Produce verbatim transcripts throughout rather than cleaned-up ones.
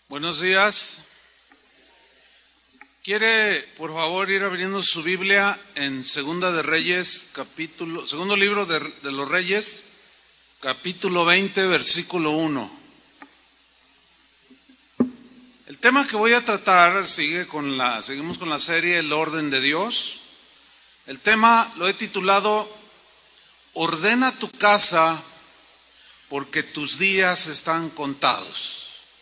Buenos días. ¿Quiere, por favor, ir abriendo su Biblia en Segunda de Reyes, capítulo, segundo libro de, de los Reyes, capítulo veinte, versículo uno? El tema que voy a tratar sigue con la, seguimos con la serie El orden de Dios. El tema lo he titulado Ordena tu casa porque tus días están contados.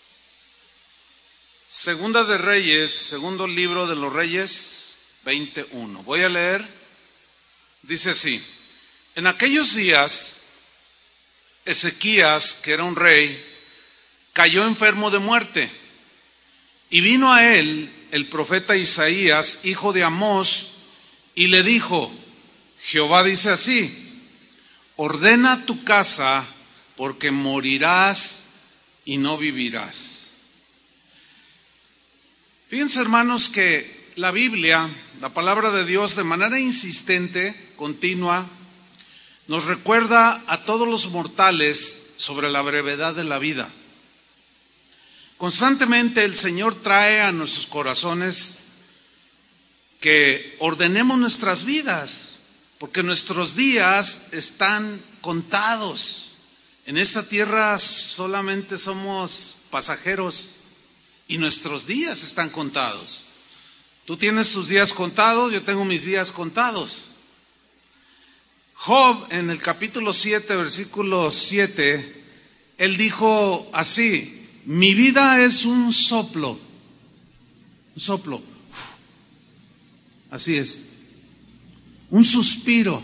Segunda de Reyes, segundo libro de los Reyes, veintiuno. Voy a leer, dice así: en aquellos días, Ezequías, que era un rey, cayó enfermo de muerte, y vino a él el profeta Isaías, hijo de Amós, y le dijo: Jehová dice así, ordena tu casa, porque morirás y no vivirás. Fíjense, hermanos, que la Biblia, la palabra de Dios, de manera insistente, continua, nos recuerda a todos los mortales sobre la brevedad de la vida. Constantemente el Señor trae a nuestros corazones que ordenemos nuestras vidas, porque nuestros días están contados. En esta tierra solamente somos pasajeros y nuestros días están contados. Tú tienes tus días contados, yo tengo mis días contados. Job, en el capítulo siete, versículo siete, él dijo así: mi vida es un soplo, un soplo, así es, un suspiro.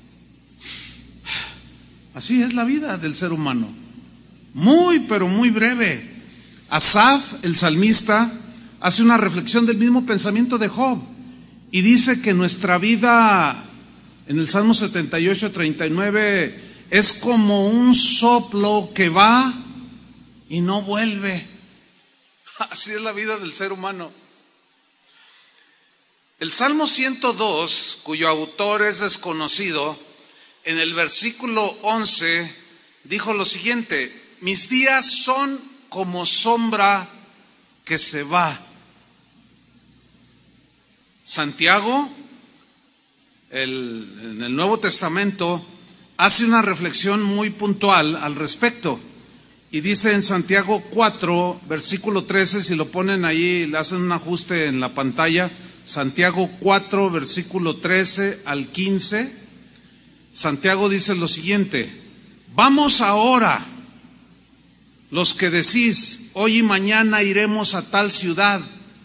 Así es la vida del ser humano, muy pero muy breve. Asaf, el salmista, hace una reflexión del mismo pensamiento de Job y dice que nuestra vida, en el Salmo setenta y ocho, treinta y nueve, es como un soplo que va y no vuelve. Así es la vida del ser humano. El Salmo ciento dos, cuyo autor es desconocido, en el versículo once dijo lo siguiente: mis días son como sombra que se va. Santiago, el, en el Nuevo Testamento, hace una reflexión muy puntual al respecto. Y dice en Santiago cuatro, versículo trece, si lo ponen ahí, le hacen un ajuste en la pantalla. Santiago cuatro, versículo trece al quince. Santiago dice lo siguiente: vamos ahora, los que decís, hoy y mañana iremos a tal ciudad,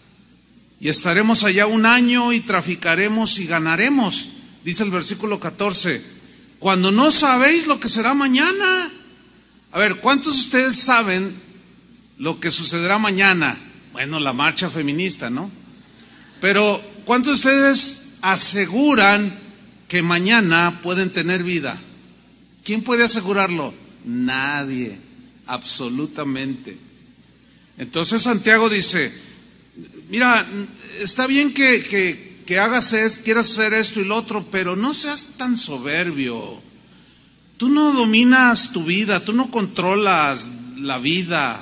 y estaremos allá un año y traficaremos y ganaremos. Dice el versículo catorce, cuando no sabéis lo que será mañana. A ver, ¿cuántos de ustedes saben lo que sucederá mañana? Bueno, la marcha feminista, ¿no? Pero ¿cuántos de ustedes aseguran que mañana pueden tener vida? ¿Quién puede asegurarlo? Nadie. Absolutamente. Entonces Santiago dice: mira, está bien que, que, que hagas esto, quieras hacer esto y lo otro, pero no seas tan soberbio. Tú no dominas tu vida, tú no controlas la vida.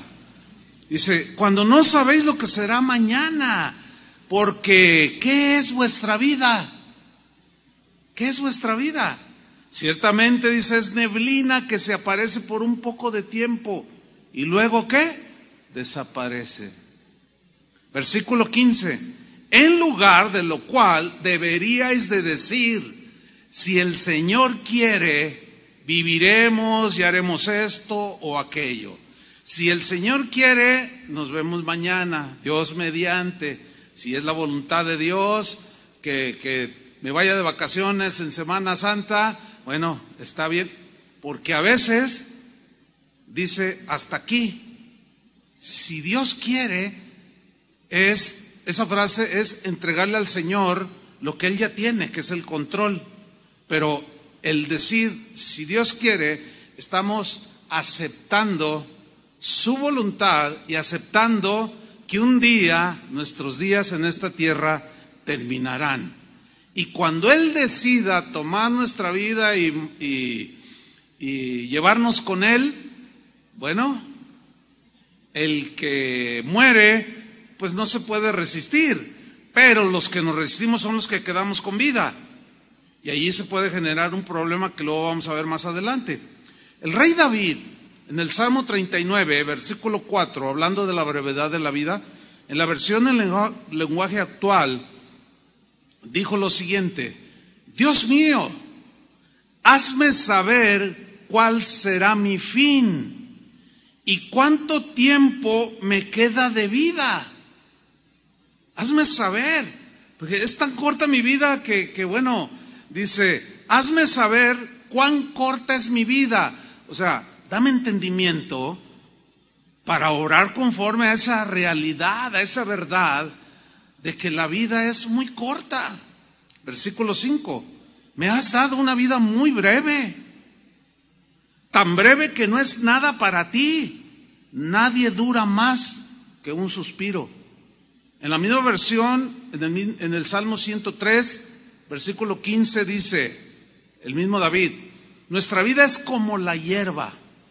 Dice, cuando no sabéis lo que será mañana, porque ¿qué es vuestra vida? ¿Qué es vuestra vida? Ciertamente, dice, es neblina que se aparece por un poco de tiempo y luego ¿qué? Desaparece. Versículo quince, en lugar de lo cual deberíais de decir, si el Señor quiere, viviremos y haremos esto o aquello. Si el Señor quiere, nos vemos mañana, Dios mediante. Si es la voluntad de Dios que, que me vaya de vacaciones en Semana Santa, bueno, está bien, porque a veces dice hasta aquí. Si Dios quiere, es, esa frase es entregarle al Señor lo que Él ya tiene, que es el control. Pero el decir, si Dios quiere, estamos aceptando su voluntad y aceptando que un día, nuestros días en esta tierra terminarán. Y cuando Él decida tomar nuestra vida y, y, y llevarnos con Él, bueno, el que muere, pues no se puede resistir, pero los que nos resistimos son los que quedamos con vida. Y allí se puede generar un problema que luego vamos a ver más adelante. El rey David, en el Salmo treinta y nueve, versículo cuatro, hablando de la brevedad de la vida, en la versión en lenguaje actual, dijo lo siguiente: Dios mío, hazme saber cuál será mi fin y cuánto tiempo me queda de vida. Hazme saber, porque es tan corta mi vida que, que bueno, dice, hazme saber cuán corta es mi vida. O sea, dame entendimiento para orar conforme a esa realidad, a esa verdad de que la vida es muy corta. Versículo cinco, me has dado una vida muy breve, tan breve que no es nada para ti. Nadie dura más que un suspiro. En la misma versión, en el, en el Salmo ciento tres, versículo quince, dice el mismo David: nuestra vida es como la hierba,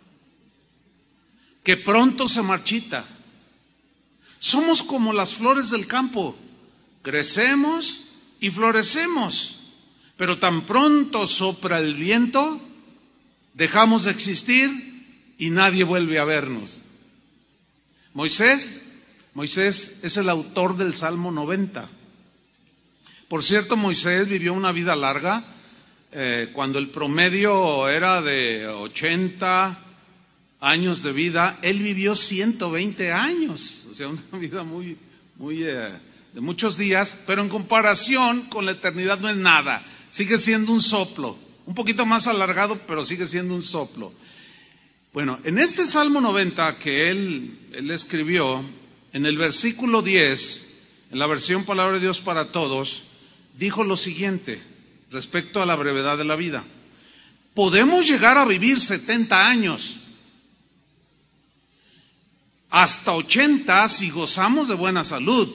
que pronto se marchita. Somos como las flores del campo, crecemos y florecemos, pero tan pronto sopla el viento, dejamos de existir y nadie vuelve a vernos. Moisés, Moisés es el autor del Salmo noventa. Por cierto, Moisés vivió una vida larga, eh, cuando el promedio era de ochenta años de vida, él vivió ciento veinte años, o sea, una vida muy, muy eh, de muchos días, pero en comparación con la eternidad no es nada, sigue siendo un soplo, un poquito más alargado, pero sigue siendo un soplo. Bueno, en este Salmo noventa que él, él escribió, en el versículo diez, en la versión Palabra de Dios para Todos, dijo lo siguiente respecto a la brevedad de la vida: podemos llegar a vivir setenta años, hasta ochenta si gozamos de buena salud.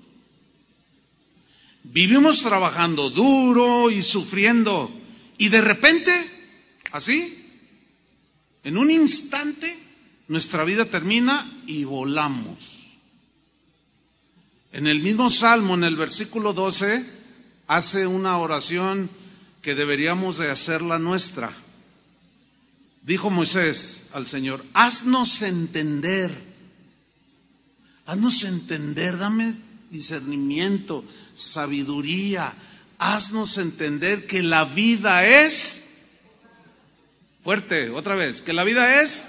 Vivimos trabajando duro y sufriendo, y de repente, así, en un instante, nuestra vida termina y volamos. En el mismo Salmo, en el versículo doce, hace una oración que deberíamos de hacerla nuestra. Dijo Moisés al Señor: haznos entender, haznos entender, dame discernimiento, sabiduría, haznos entender que la vida es, fuerte, otra vez, que la vida es,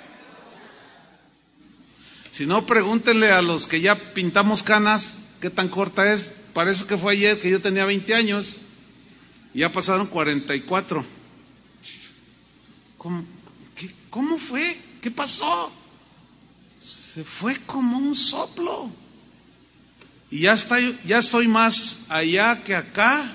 si no, pregúntenle a los que ya pintamos canas, qué tan corta es. Parece que fue ayer que yo tenía veinte años y ya pasaron cuarenta y cuatro. ¿Cómo, qué, ¿Cómo fue? ¿Qué pasó? Se fue como un soplo. Y ya, está, ya estoy más allá que acá.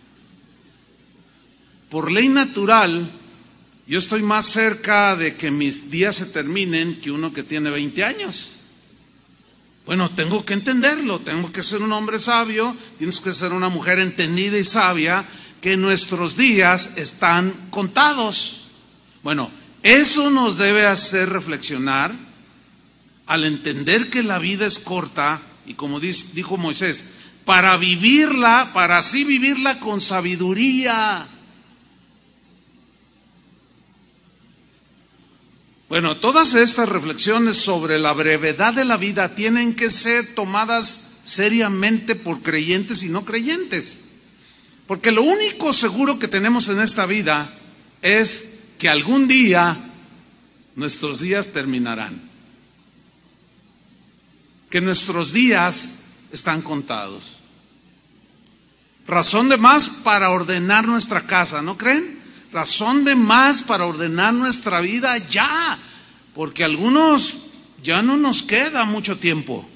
Por ley natural, yo estoy más cerca de que mis días se terminen que uno que tiene veinte años. Bueno, tengo que entenderlo, tengo que ser un hombre sabio, tienes que ser una mujer entendida y sabia, que nuestros días están contados. Bueno, eso nos debe hacer reflexionar al entender que la vida es corta, y como dijo Moisés, para vivirla, para así vivirla con sabiduría. Bueno, todas estas reflexiones sobre la brevedad de la vida tienen que ser tomadas seriamente por creyentes y no creyentes. Porque lo único seguro que tenemos en esta vida es que algún día nuestros días terminarán. Que nuestros días están contados. Razón de más para ordenar nuestra casa, ¿no creen? Razón de más para ordenar nuestra vida ya, porque a algunos ya no nos queda mucho tiempo.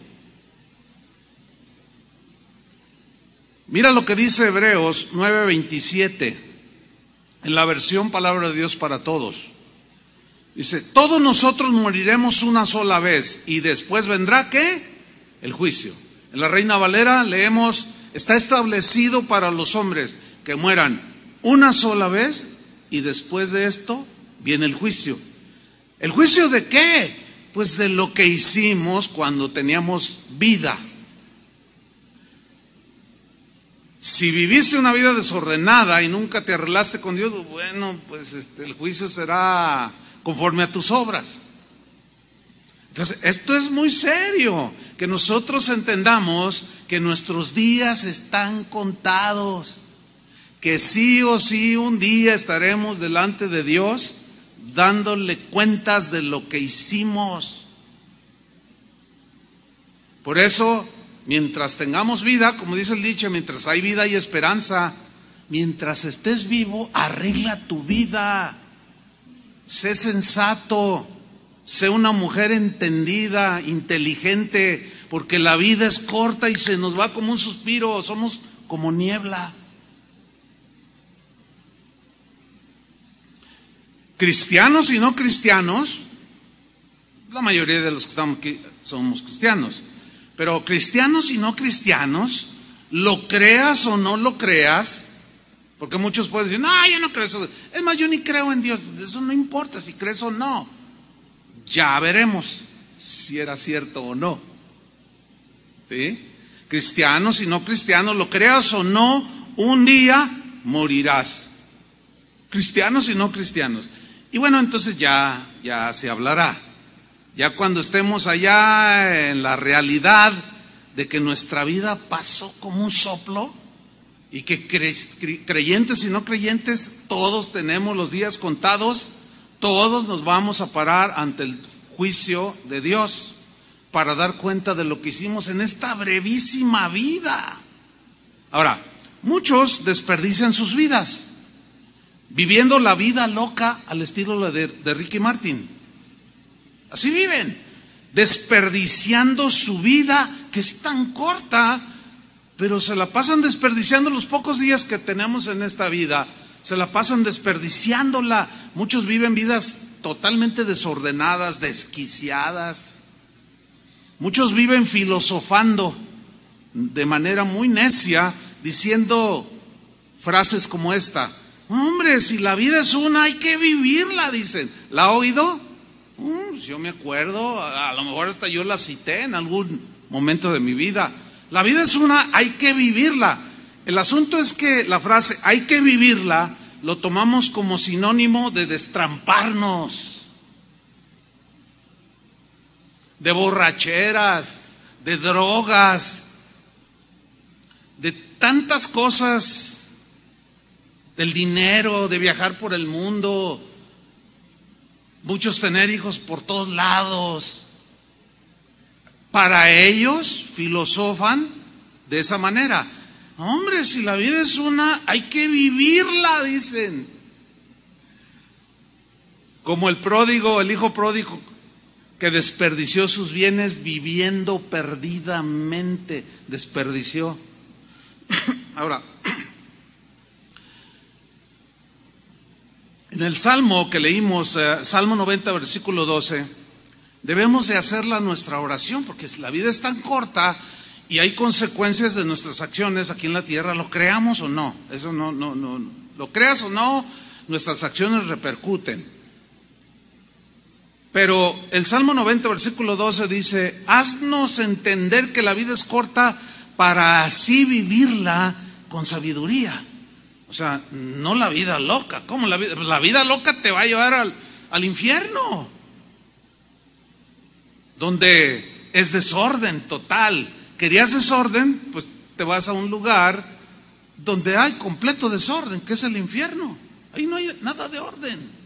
Mira lo que dice Hebreos nueve veintisiete, en la versión Palabra de Dios para Todos. Dice: todos nosotros moriremos una sola vez y después vendrá ¿qué? El juicio. En la Reina Valera leemos: está establecido para los hombres que mueran una sola vez y después de esto viene el juicio. ¿El juicio de qué? Pues de lo que hicimos cuando teníamos vida. Si viviste una vida desordenada y nunca te arreglaste con Dios, bueno, pues este, el juicio será conforme a tus obras. Entonces, esto es muy serio, que nosotros entendamos que nuestros días están contados, que sí o sí un día estaremos delante de Dios dándole cuentas de lo que hicimos. Por eso, mientras tengamos vida, como dice el dicho, mientras hay vida hay esperanza. Mientras estés vivo, arregla tu vida. Sé sensato, sé una mujer entendida, inteligente, porque la vida es corta y se nos va como un suspiro, somos como niebla. Cristianos y no cristianos, la mayoría de los que estamos aquí somos cristianos, pero cristianos y no cristianos, lo creas o no lo creas, porque muchos pueden decir, no, yo no creo eso. Es más, yo ni creo en Dios. Eso no importa si crees o no. Ya veremos si era cierto o no. ¿Sí? Cristianos y no cristianos, lo creas o no, un día morirás. Cristianos y no cristianos. Y bueno, entonces ya, ya se hablará. Ya cuando estemos allá en la realidad de que nuestra vida pasó como un soplo y que cre- creyentes y no creyentes, todos tenemos los días contados, todos nos vamos a parar ante el juicio de Dios para dar cuenta de lo que hicimos en esta brevísima vida. Ahora, muchos desperdician sus vidas viviendo la vida loca al estilo de, de Ricky Martin. Así viven, desperdiciando su vida, que es tan corta, pero se la pasan desperdiciando los pocos días que tenemos en esta vida, se la pasan desperdiciándola. Muchos viven vidas totalmente desordenadas, desquiciadas. Muchos viven filosofando de manera muy necia, diciendo frases como esta: hombre, si la vida es una, hay que vivirla, dicen. ¿La ha oído? Mm, yo me acuerdo, a lo mejor hasta yo la cité en algún momento de mi vida. La vida es una, hay que vivirla. El asunto es que la frase hay que vivirla lo tomamos como sinónimo de destramparnos, de borracheras, de drogas, de tantas cosas, del dinero, de viajar por el mundo, muchos tener hijos por todos lados. Para ellos filosofan de esa manera. Hombre, si la vida es una, hay que vivirla, dicen. Como el pródigo, el hijo pródigo que desperdició sus bienes viviendo perdidamente, desperdició. Ahora, en el Salmo que leímos, eh, Salmo noventa, versículo doce, debemos de hacerla nuestra oración, porque la vida es tan corta y hay consecuencias de nuestras acciones aquí en la tierra, lo creamos o no, eso no, no, no, lo creas o no, nuestras acciones repercuten. Pero el Salmo noventa, versículo doce dice: haznos entender que la vida es corta para así vivirla con sabiduría. O sea, no la vida loca. ¿Cómo la vida? La vida loca te va a llevar al, al infierno, donde es desorden total. ¿Querías desorden? Pues te vas a un lugar donde hay completo desorden, que es el infierno. Ahí no hay nada de orden.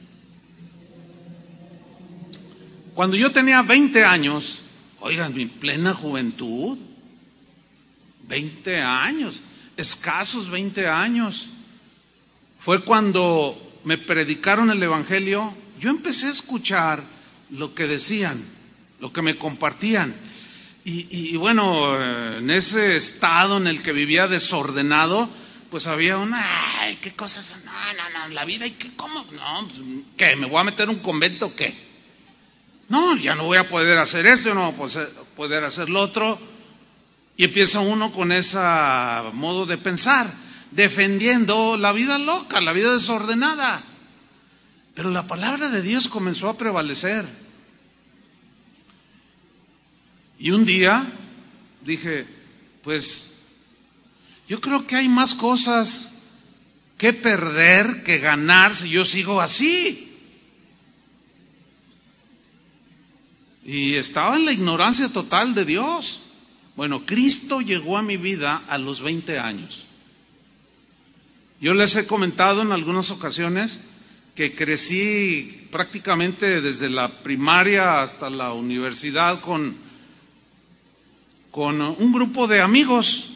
Cuando yo tenía veinte años, oigan, mi plena juventud, veinte años, escasos veinte años, fue cuando me predicaron el evangelio. Yo empecé a escuchar lo que decían, lo que me compartían. Y, y, y bueno, en ese estado en el que vivía desordenado, pues había una, ay, ¿qué cosas son? No, no, no, la vida, ¿y qué? ¿Cómo? No, pues, ¿qué? ¿Me voy a meter en un convento o qué? No, ya no voy a poder hacer esto, no voy a poder hacer lo otro. Y empieza uno con ese modo de pensar, defendiendo la vida loca, la vida desordenada. Pero la palabra de Dios comenzó a prevalecer. Y un día dije, pues yo creo que hay más cosas que perder que ganar si yo sigo así. Y estaba en la ignorancia total de Dios. Bueno, Cristo llegó a mi vida a los veinte años. Yo les he comentado en algunas ocasiones que crecí prácticamente desde la primaria hasta la universidad con, con un grupo de amigos.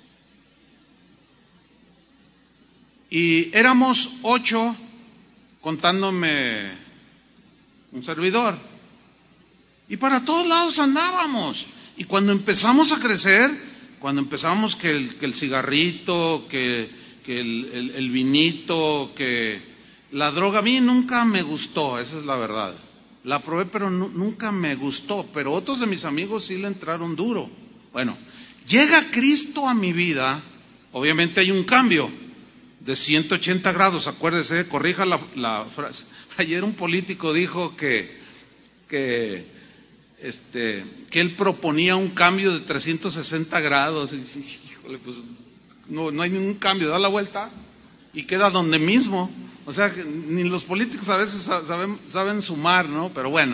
Y éramos ocho, contándome un servidor. Y para todos lados andábamos. Y cuando empezamos a crecer, cuando empezamos que el, que el cigarrito, que, que el, el, el vinito, que la droga, a mí nunca me gustó, esa es la verdad. La probé, pero no, nunca me gustó. Pero otros de mis amigos sí le entraron duro. Bueno, llega Cristo a mi vida, obviamente hay un cambio de ciento ochenta grados, acuérdese, corrija la, la frase. Ayer un político dijo que, que, este, que él proponía un cambio de trescientos sesenta grados. Y, híjole, pues no, no hay ningún cambio, da la vuelta y queda donde mismo. O sea, ni los políticos a veces saben, saben sumar, ¿no? Pero bueno,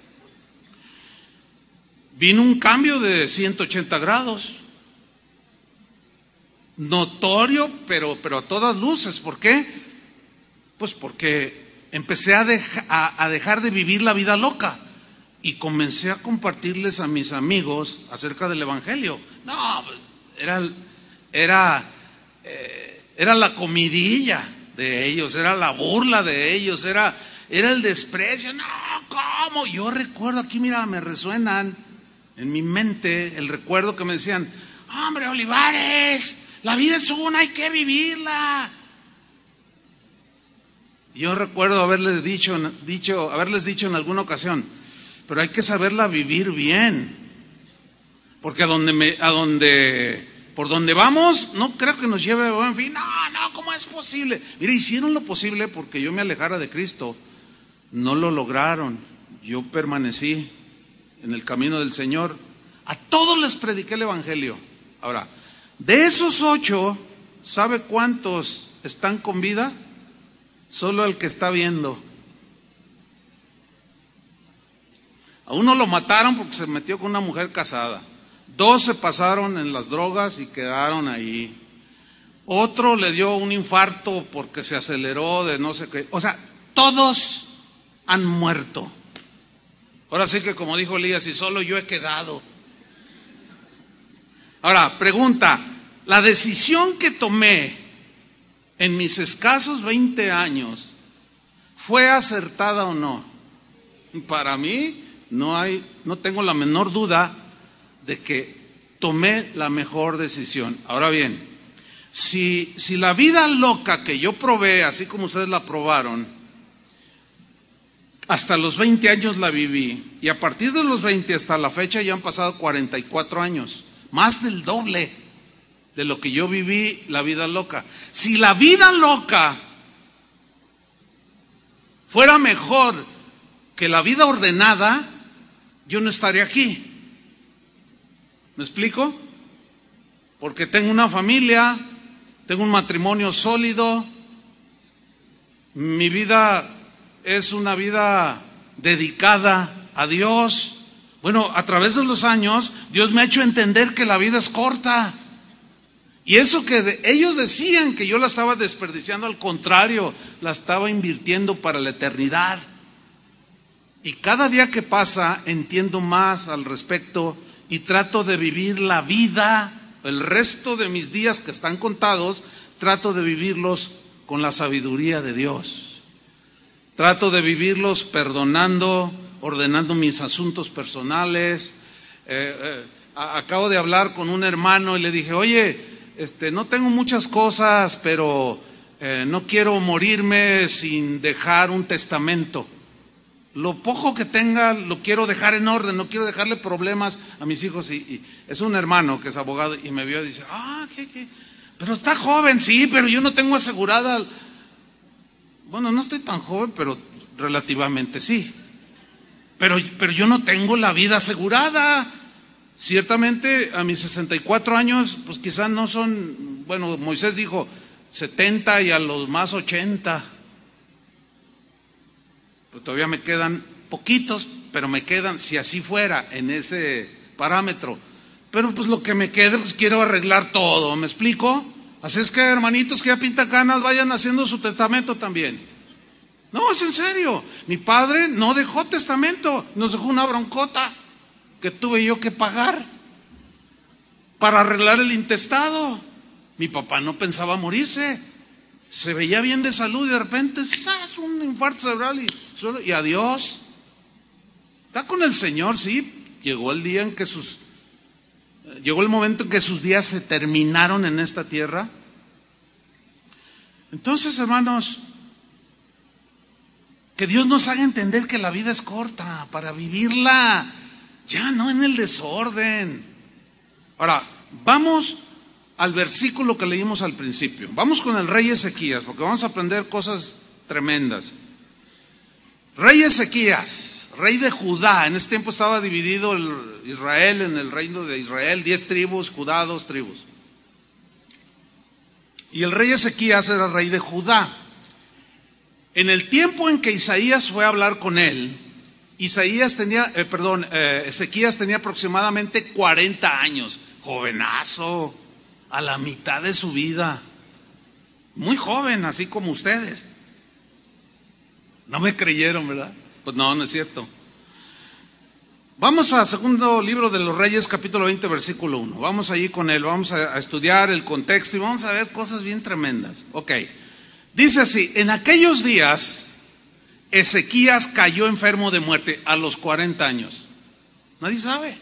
vino un cambio de ciento ochenta grados. Notorio, pero, pero a todas luces. ¿Por qué? Pues porque empecé a, deja, a, a dejar de vivir la vida loca y comencé a compartirles a mis amigos acerca del Evangelio. No, pues, era, era, eh, era la comidilla de ellos, era la burla de ellos, era, era el desprecio. No, ¿cómo? Yo recuerdo aquí, mira, me resuenan en mi mente el recuerdo que me decían, hombre, Olivares, la vida es una, hay que vivirla. Yo recuerdo haberles dicho, dicho, haberles dicho en alguna ocasión, pero hay que saberla vivir bien, porque a donde me, a donde, por donde vamos, no creo que nos lleve a buen fin. No, no, ¿cómo es posible? Mire, hicieron lo posible porque yo me alejara de Cristo, no lo lograron. Yo permanecí en el camino del Señor. A todos les prediqué el Evangelio. Ahora, de esos ocho, ¿sabe cuántos están con vida? Solo el que está viendo. A uno lo mataron porque se metió con una mujer casada. Dos se pasaron en las drogas y quedaron ahí. Otro le dio un infarto porque se aceleró de no sé qué. O sea, todos han muerto. Ahora sí que como dijo Elías, y solo yo he quedado. Ahora, pregunta, ¿la decisión que tomé en mis escasos veinte años fue acertada o no? Para mí no hay, no tengo la menor duda de que tomé la mejor decisión. Ahora bien, si, si la vida loca que yo probé, así como ustedes la probaron, hasta los veinte años la viví, y a partir de los veinte hasta la fecha ya han pasado cuarenta y cuatro años, más del doble de lo que yo viví la vida loca. Si la vida loca fuera mejor que la vida ordenada, yo no estaría aquí. ¿Me explico? Porque tengo una familia, tengo un matrimonio sólido, mi vida es una vida dedicada a Dios. Bueno, a través de los años, Dios me ha hecho entender que la vida es corta. Y eso que de, ellos decían que yo la estaba desperdiciando, al contrario, la estaba invirtiendo para la eternidad. Y cada día que pasa entiendo más al respecto y trato de vivir la vida, el resto de mis días que están contados, trato de vivirlos con la sabiduría de Dios. Trato de vivirlos perdonando, ordenando mis asuntos personales. Eh, eh, acabo de hablar con un hermano y le dije, oye, este, no tengo muchas cosas, pero eh, no quiero morirme sin dejar un testamento. Lo poco que tenga lo quiero dejar en orden, no quiero dejarle problemas a mis hijos. Y, y es un hermano que es abogado y me vio y dice, ah, ¿qué, qué? Pero está joven, sí, pero yo no tengo asegurada. Bueno, no estoy tan joven, pero relativamente sí. Pero, pero yo no tengo la vida asegurada. Ciertamente a mis sesenta y cuatro años, pues quizás no son, bueno, Moisés dijo setenta y a los más ochenta. Pues todavía me quedan poquitos, pero me quedan, si así fuera, en ese parámetro. Pero pues lo que me quede, pues quiero arreglar todo, ¿me explico? Así es que, hermanitos que ya pintan canas, vayan haciendo su testamento también. No, es en serio. Mi padre no dejó testamento, nos dejó una broncota que tuve yo que pagar para arreglar el intestado. Mi papá no pensaba morirse, se veía bien de salud y de repente, ¡zas!, un infarto cerebral y, y adiós. Está con el Señor, sí. Llegó el día en que sus, llegó el momento en que sus días se terminaron en esta tierra. Entonces, hermanos, que Dios nos haga entender que la vida es corta para vivirla, ya no en el desorden. Ahora, vamos al versículo que leímos al principio. Vamos con el rey Ezequías, porque vamos a aprender cosas tremendas. Rey Ezequías, rey de Judá. En ese tiempo estaba dividido el Israel en el reino de Israel, diez tribus, Judá, dos tribus. Y el rey Ezequías era rey de Judá. En el tiempo en que Isaías fue a hablar con él, Isaías tenía, eh, perdón, eh, Ezequías tenía aproximadamente cuarenta años, jovenazo, a la mitad de su vida, muy joven, así como ustedes. No me creyeron, ¿verdad? Pues no, no es cierto. Vamos a segundo libro de los Reyes, capítulo veinte, versículo uno. Vamos allí con él, vamos a, a estudiar el contexto y vamos a ver cosas bien tremendas. Ok, dice así: en aquellos días Ezequías cayó enfermo de muerte a los cuarenta años. Nadie sabe.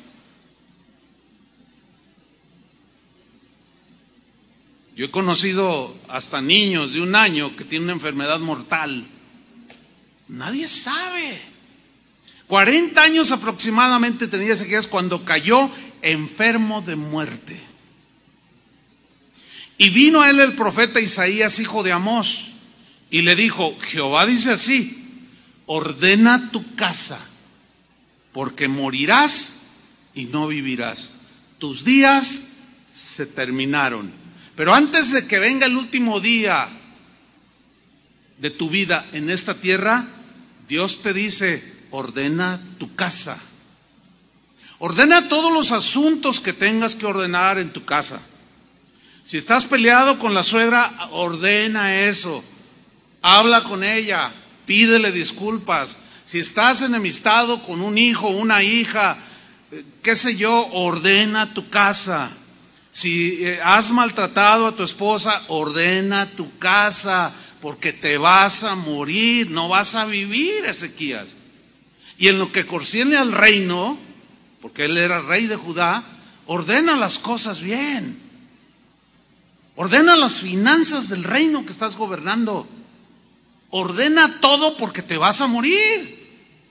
Yo he conocido hasta niños de un año que tienen una enfermedad mortal. Nadie sabe. cuarenta años aproximadamente tenía Ezequías cuando cayó enfermo de muerte. Y vino a él el profeta Isaías, hijo de Amós, y le dijo: Jehová dice así: ordena tu casa, porque morirás y no vivirás. Tus días se terminaron. Pero antes de que venga el último día de tu vida en esta tierra, Dios te dice: ordena tu casa. Ordena todos los asuntos que tengas que ordenar en tu casa. Si estás peleado con la suegra, ordena eso. Habla con ella, pídele disculpas. Si estás enemistado con un hijo, una hija, qué sé yo, ordena tu casa. Si has maltratado a tu esposa, ordena tu casa, porque te vas a morir, no vas a vivir, Ezequías. Y en lo que concierne al reino, porque él era rey de Judá, ordena las cosas bien. Ordena las finanzas del reino que estás gobernando. Ordena todo porque te vas a morir.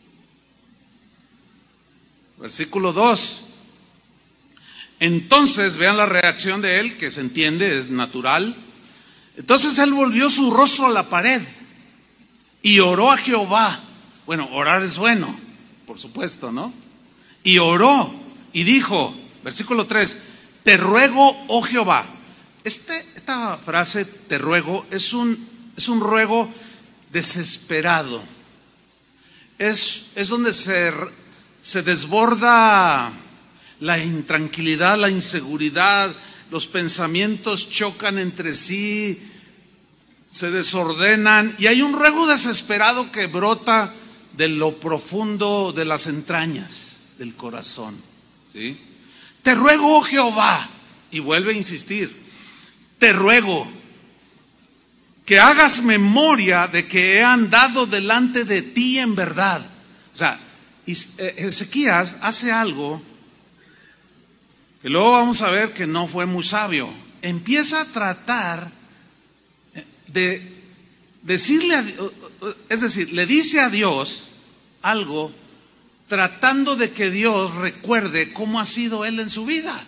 Versículo dos. Entonces, vean la reacción de él, que se entiende, es natural. Entonces él volvió su rostro a la pared y oró a Jehová. Bueno, orar es bueno, por supuesto, ¿no? Y oró y dijo, versículo tres: te ruego, oh Jehová. Este, esta frase, te ruego, es un, es un ruego desesperado. Es, es donde se, se desborda la intranquilidad, la inseguridad, los pensamientos chocan entre sí, se desordenan y hay un ruego desesperado que brota de lo profundo de las entrañas del corazón, ¿sí? Te ruego, oh Jehová, y vuelve a insistir, te ruego que hagas memoria de que he andado delante de ti en verdad. O sea, Ezequías hace algo que luego vamos a ver que no fue muy sabio. Empieza a tratar de decirle, a, es decir, le dice a Dios algo tratando de que Dios recuerde cómo ha sido él en su vida.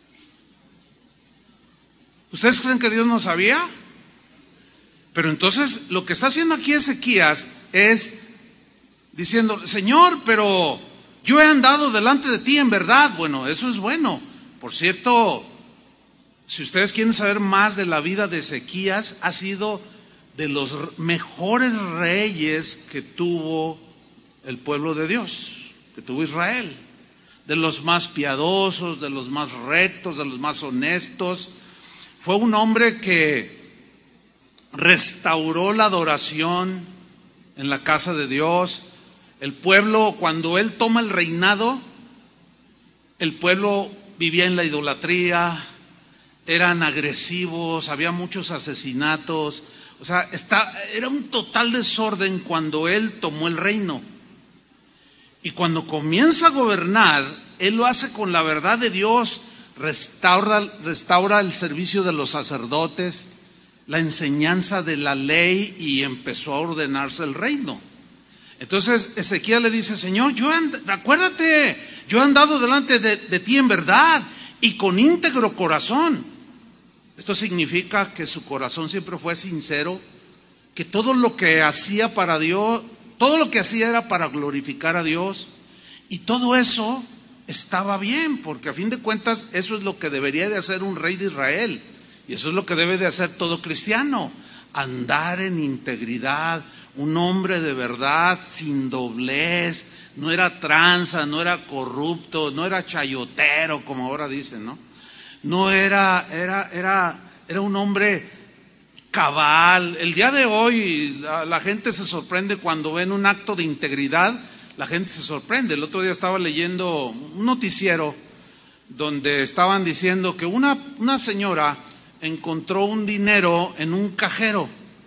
¿Ustedes creen que Dios no sabía? Pero entonces lo que está haciendo aquí Ezequías es diciendo, Señor, pero yo he andado delante de ti en verdad. Bueno, eso es bueno. Por cierto, si ustedes quieren saber más de la vida de Ezequías, ha sido de los mejores reyes que tuvo el pueblo de Dios, que tuvo Israel. De los más piadosos, de los más rectos, de los más honestos. Fue un hombre que restauró la adoración en la casa de Dios. El pueblo, cuando él toma el reinado, el pueblo vivía en la idolatría, eran agresivos, había muchos asesinatos. O sea, está, era un total desorden cuando él tomó el reino. Y cuando comienza a gobernar, él lo hace con la verdad de Dios, restaura, restaura el servicio de los sacerdotes, la enseñanza de la ley, y empezó a ordenarse el reino. Entonces Ezequías le dice: Señor, yo and, acuérdate, yo he andado delante de, de ti en verdad y con íntegro corazón. Esto significa que su corazón siempre fue sincero, que todo lo que hacía para Dios, todo lo que hacía era para glorificar a Dios, y todo eso estaba bien, porque a fin de cuentas eso es lo que debería de hacer un rey de Israel, y eso es lo que debe de hacer todo cristiano: andar en integridad, un hombre de verdad, sin doblez. No era tranza, no era corrupto, no era chayotero, como ahora dicen, ¿no? No era, era, era, era un hombre cabal. El día de hoy la, la gente se sorprende cuando ven un acto de integridad. La gente se sorprende. El otro día estaba leyendo un noticiero donde estaban diciendo que una, una señora encontró un dinero en un cajero,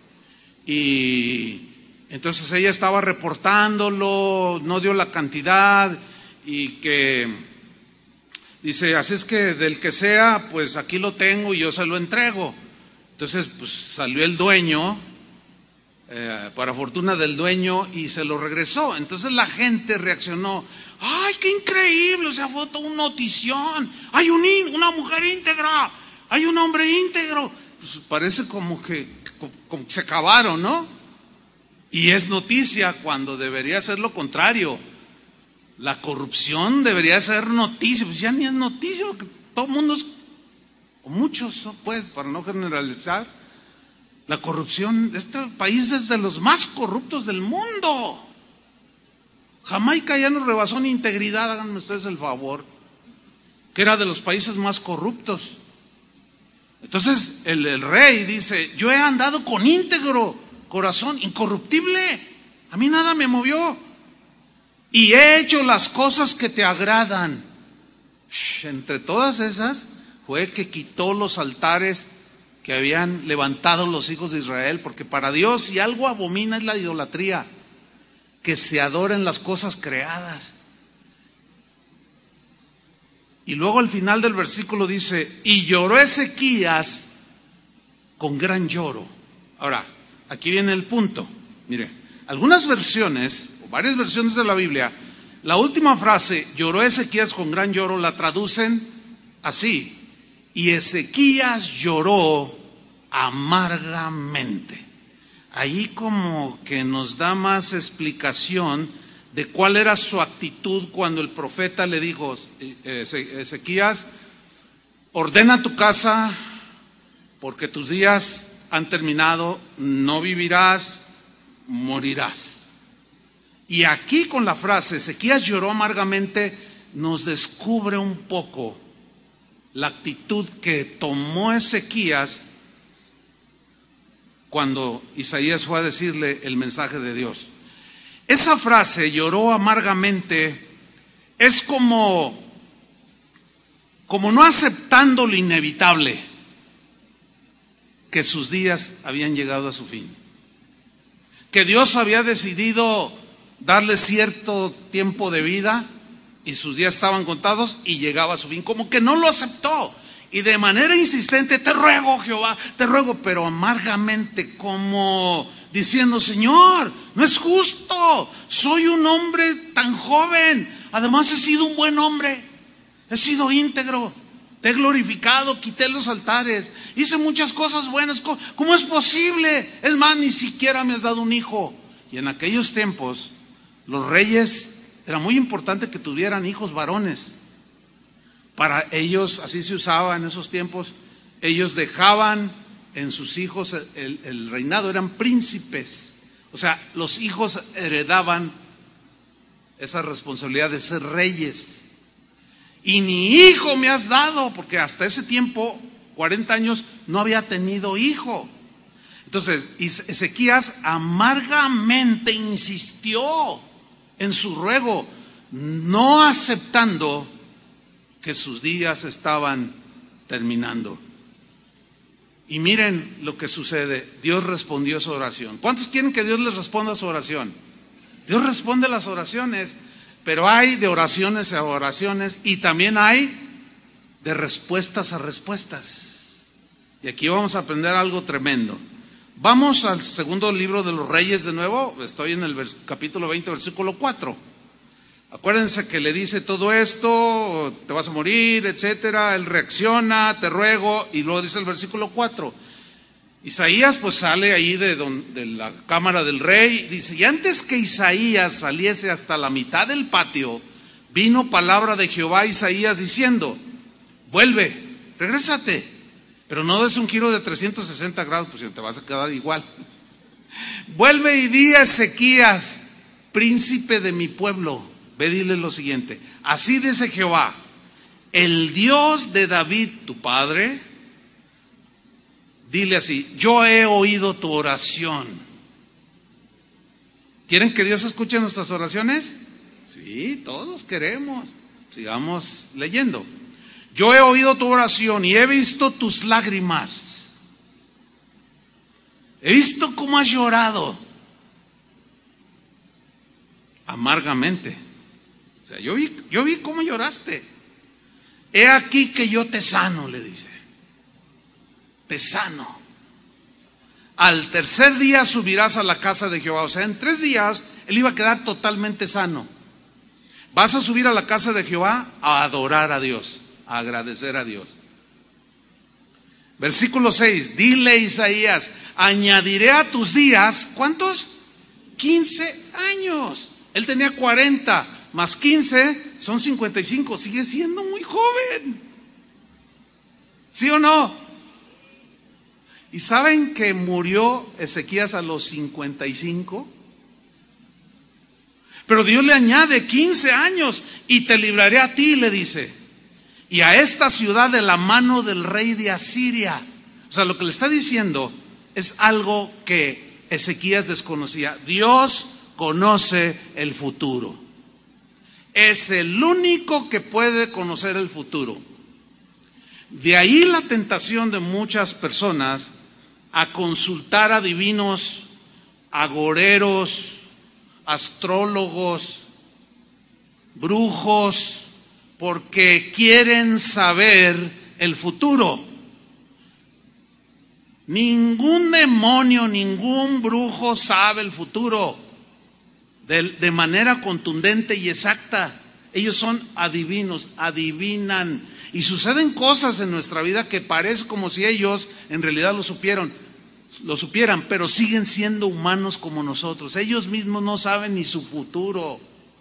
y entonces ella estaba reportándolo, no dio la cantidad, y que dice: así es que del que sea, pues aquí lo tengo y yo se lo entrego. Entonces pues salió el dueño, eh, para fortuna del dueño, y se lo regresó. Entonces la gente reaccionó: ¡ay, qué increíble! O sea, fue toda una notición. Hay un, una mujer íntegra, hay un hombre íntegro. Pues parece como que, como, como que se acabaron, ¿no? Y es noticia cuando debería ser lo contrario. La corrupción debería ser noticia. Pues ya ni es noticia, porque todo el mundo es, o muchos, pues, para no generalizar, la corrupción. Este país es de los más corruptos del mundo. Jamaica ya nos rebasó en integridad, háganme ustedes el favor, que era de los países más corruptos. Entonces el, el rey dice: yo he andado con íntegro corazón, incorruptible, a mí nada me movió, y he hecho las cosas que te agradan. Shh, entre todas esas fue que quitó los altares que habían levantado los hijos de Israel, porque para Dios, si algo abomina, es la idolatría, que se adoren las cosas creadas. Y luego al final del versículo dice: y lloró Ezequías con gran lloro. Ahora, aquí viene el punto. Mire, algunas versiones, o varias versiones de la Biblia, la última frase, lloró Ezequías con gran lloro, la traducen así: y Ezequías lloró amargamente. Ahí como que nos da más explicación de cuál era su actitud cuando el profeta le dijo: Ezequías, ordena tu casa, porque tus días han terminado, no vivirás, morirás. Y aquí con la frase Ezequías lloró amargamente nos descubre un poco la actitud que tomó Ezequías cuando Isaías fue a decirle el mensaje de Dios. Esa frase, lloró amargamente, es como, como no aceptando lo inevitable, que sus días habían llegado a su fin, que Dios había decidido darle cierto tiempo de vida y sus días estaban contados y llegaba a su fin, como que no lo aceptó. Y de manera insistente: te ruego, Jehová, te ruego, pero amargamente, como diciendo: Señor, no es justo, soy un hombre tan joven, además he sido un buen hombre, he sido íntegro, te he glorificado, quité los altares, hice muchas cosas buenas, ¿cómo es posible? Es más, ni siquiera me has dado un hijo. Y en aquellos tiempos los reyes era muy importante que tuvieran hijos varones. Para ellos, así se usaba en esos tiempos, ellos dejaban en sus hijos el, el reinado, eran príncipes. O sea, los hijos heredaban esa responsabilidad de ser reyes. Y ni hijo me has dado, porque hasta ese tiempo, cuarenta años, no había tenido hijo. Entonces, Ezequías amargamente insistió en su ruego, no aceptando que sus días estaban terminando. Y miren lo que sucede. Dios respondió a su oración. ¿Cuántos quieren que Dios les responda a su oración? Dios responde las oraciones, pero hay de oraciones a oraciones y también hay de respuestas a respuestas. Y aquí vamos a aprender algo tremendo. Vamos al segundo libro de los Reyes de nuevo. Estoy en el vers- capítulo veinte, versículo cuatro. Acuérdense que le dice todo esto, te vas a morir, etcétera. Él reacciona, te ruego, y luego dice el versículo cuatro. Isaías pues sale ahí de, don, de la cámara del rey, dice, y antes que Isaías saliese hasta la mitad del patio, vino palabra de Jehová a Isaías diciendo, vuelve, regrésate, pero no des un giro de trescientos sesenta grados, pues te vas a quedar igual. Vuelve y di a Ezequías, príncipe de mi pueblo. Ve, dile lo siguiente, así dice Jehová, el Dios de David, tu padre, dile así, yo he oído tu oración. ¿Quieren que Dios escuche nuestras oraciones? Sí, todos queremos. Sigamos leyendo. Yo he oído tu oración y he visto tus lágrimas. He visto cómo has llorado amargamente. O sea, yo vi, yo vi cómo lloraste. He aquí que yo te sano, le dice. Te sano. Al tercer día subirás a la casa de Jehová. O sea, en tres días él iba a quedar totalmente sano. Vas a subir a la casa de Jehová a adorar a Dios, a agradecer a Dios. Versículo seis, dile Isaías, añadiré a tus días, ¿cuántos? quince años. Él tenía cuarenta. Más quince son cincuenta y cinco, sigue siendo muy joven. ¿Sí o no? ¿Y saben que murió Ezequías a los cincuenta y cinco? Pero Dios le añade quince años y te libraré a ti, le dice, y a esta ciudad de la mano del rey de Asiria. O sea, lo que le está diciendo es algo que Ezequías desconocía. Dios conoce el futuro. Es el único que puede conocer el futuro. De ahí la tentación de muchas personas a consultar a divinos, agoreros, astrólogos, brujos, porque quieren saber el futuro. Ningún demonio, ningún brujo sabe el futuro de, de manera contundente y exacta. Ellos son adivinos, adivinan. Y suceden cosas en nuestra vida que parece como si ellos en realidad lo supieron, lo supieran, pero siguen siendo humanos como nosotros. Ellos mismos no saben ni su futuro.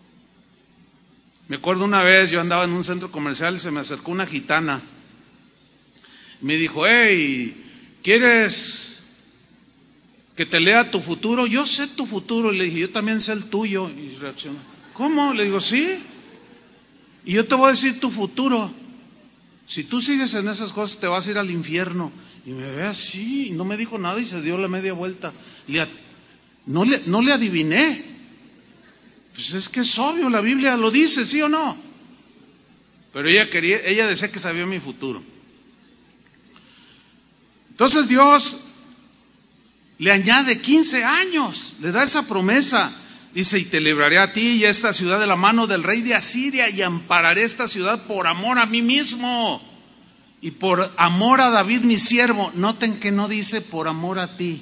Me acuerdo una vez, yo andaba en un centro comercial y se me acercó una gitana. Me dijo, hey, ¿quieres que te lea tu futuro? Yo sé tu futuro. Y le dije, yo también sé el tuyo. Y reaccionó, ¿cómo? Le digo, sí. Y yo te voy a decir tu futuro. Si tú sigues en esas cosas te vas a ir al infierno. Y me ve así, y no me dijo nada y se dio la media vuelta. Le, no, le, no le adiviné. Pues es que es obvio, la Biblia lo dice, ¿sí o no? Pero ella quería, ella decía que sabía mi futuro. Entonces Dios le añade quince años, le da esa promesa. Dice, y te libraré a ti y a esta ciudad de la mano del rey de Asiria, y ampararé esta ciudad por amor a mí mismo y por amor a David mi siervo. Noten que no dice por amor a ti.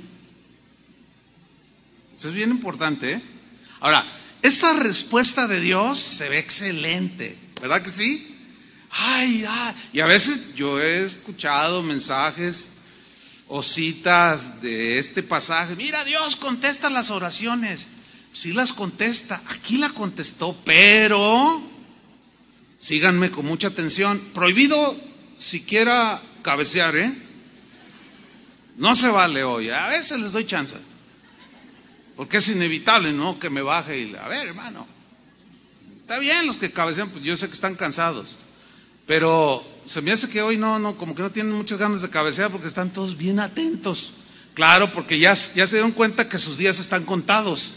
Eso es bien importante, ¿eh? Ahora, esta respuesta de Dios se ve excelente, ¿verdad que sí? Ay, ay. Y a veces yo he escuchado mensajes o citas de este pasaje. Mira, Dios contesta las oraciones. sí las contesta, aquí la contestó, pero, síganme con mucha atención, prohibido siquiera cabecear, ¿eh? No se vale hoy, a veces les doy chance, porque es inevitable, ¿no? Que me baje y, a ver, hermano, está bien los que cabecean, pues yo sé que están cansados, pero se me hace que hoy no, no, como que no tienen muchas ganas de cabecear porque están todos bien atentos. Claro, porque ya, ya se dieron cuenta que sus días están contados.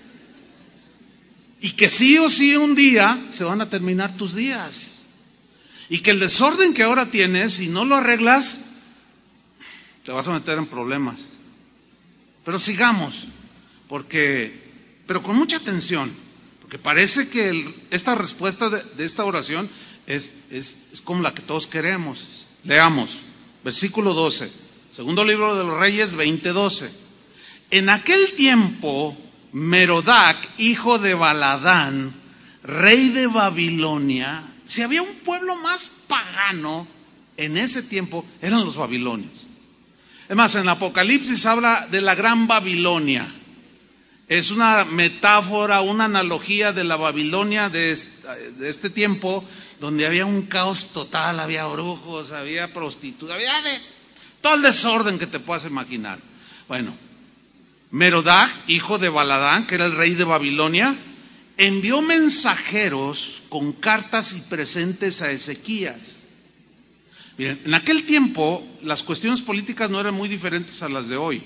Y que sí o sí un día se van a terminar tus días. Y que el desorden que ahora tienes, si no lo arreglas, te vas a meter en problemas. Pero sigamos, porque, pero con mucha atención, porque parece que el, esta respuesta de, de esta oración es, es, es como la que todos queremos. Leamos, versículo doce, segundo libro de los Reyes, veinte doce. En aquel tiempo, Merodac, hijo de Baladán, rey de Babilonia, si había un pueblo más pagano en ese tiempo, eran los babilonios. Es más, en el Apocalipsis habla de la gran Babilonia. Es una metáfora, una analogía de la Babilonia de este, de este tiempo, donde había un caos total, había brujos, había prostitutas, había de, todo el desorden que te puedas imaginar. Bueno, Merodac, hijo de Baladán, que era el rey de Babilonia, envió mensajeros con cartas y presentes a Ezequías. Bien, en aquel tiempo las cuestiones políticas no eran muy diferentes a las de hoy.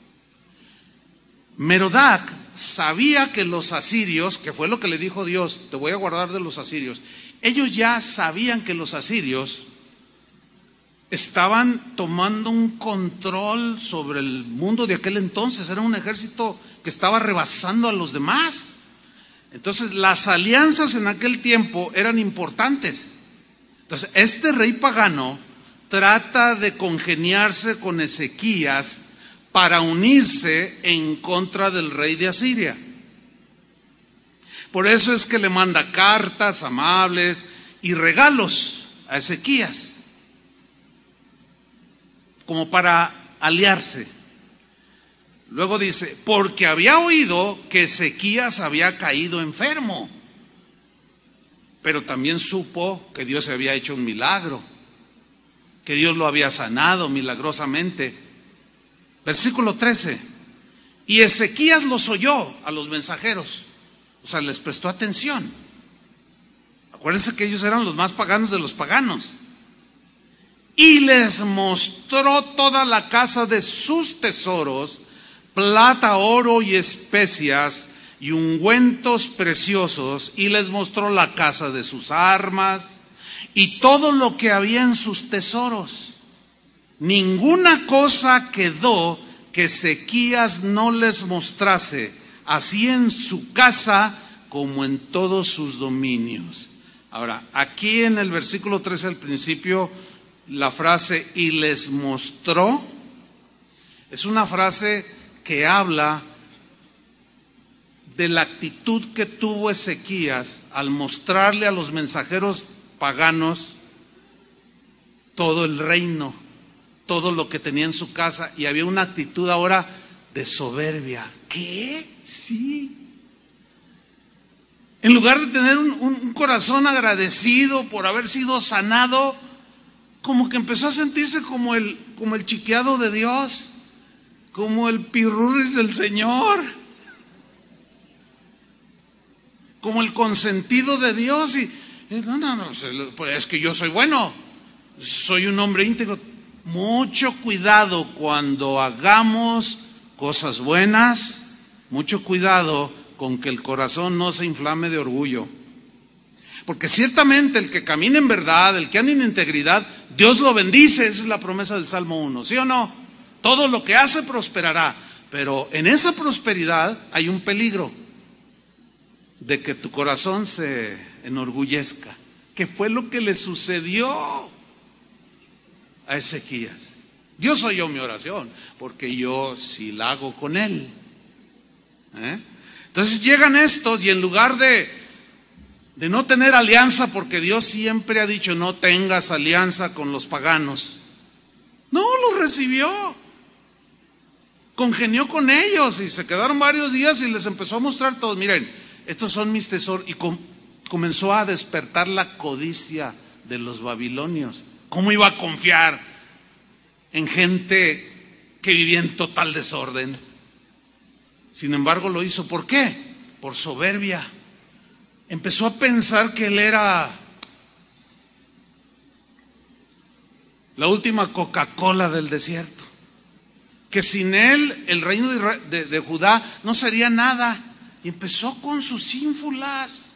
Merodac sabía que los asirios, que fue lo que le dijo Dios, te voy a guardar de los asirios, ellos ya sabían que los asirios estaban tomando un control sobre el mundo de aquel entonces. Era un ejército que estaba rebasando a los demás. Entonces las alianzas en aquel tiempo eran importantes. Entonces este rey pagano trata de congeniarse con Ezequías para unirse en contra del rey de Asiria. Por eso es que le manda cartas amables y regalos a Ezequías, como para aliarse. Luego dice, porque había oído que Ezequías había caído enfermo, pero también supo que Dios había hecho un milagro, que Dios lo había sanado milagrosamente. Versículo trece, y Ezequías los oyó a los mensajeros, o sea, les prestó atención. Acuérdense que ellos eran los más paganos de los paganos. Y les mostró toda la casa de sus tesoros, plata, oro y especias y ungüentos preciosos, y les mostró la casa de sus armas y todo lo que había en sus tesoros. Ninguna cosa quedó que Ezequías no les mostrase, así en su casa como en todos sus dominios. Ahora, aquí en el versículo trece al principio, la frase y les mostró es una frase que habla de la actitud que tuvo Ezequías al mostrarle a los mensajeros paganos todo el reino, todo lo que tenía en su casa, y había una actitud ahora de soberbia. ¿Qué? Sí. En lugar de tener un, un, un corazón agradecido por haber sido sanado, como que empezó a sentirse como el, como el chiqueado de Dios, como el pirurris del Señor, como el consentido de Dios. Y no, no, no, es que yo soy bueno, soy un hombre íntegro. Mucho cuidado cuando hagamos cosas buenas, mucho cuidado con que el corazón no se inflame de orgullo. Porque ciertamente el que camina en verdad, el que anda en integridad, Dios lo bendice. Esa es la promesa del Salmo uno, ¿sí o no? Todo lo que hace prosperará. Pero en esa prosperidad hay un peligro de que tu corazón se enorgullezca, que fue lo que le sucedió a Ezequías. Dios oyó mi oración, porque yo sí la hago con él. ¿Eh? Entonces llegan estos y en lugar de de no tener alianza, porque Dios siempre ha dicho no tengas alianza con los paganos, no, los recibió. congenió con ellos y se quedaron varios días y les empezó a mostrar todo. Miren, estos son mis tesoros. Y com- comenzó a despertar la codicia de los babilonios. ¿Cómo iba a confiar en gente que vivía en total desorden? Sin embargo lo hizo. ¿Por qué? Por soberbia. Empezó a pensar que él era la última Coca-Cola del desierto, que sin él el reino de, de, de Judá no sería nada. Y empezó con sus ínfulas.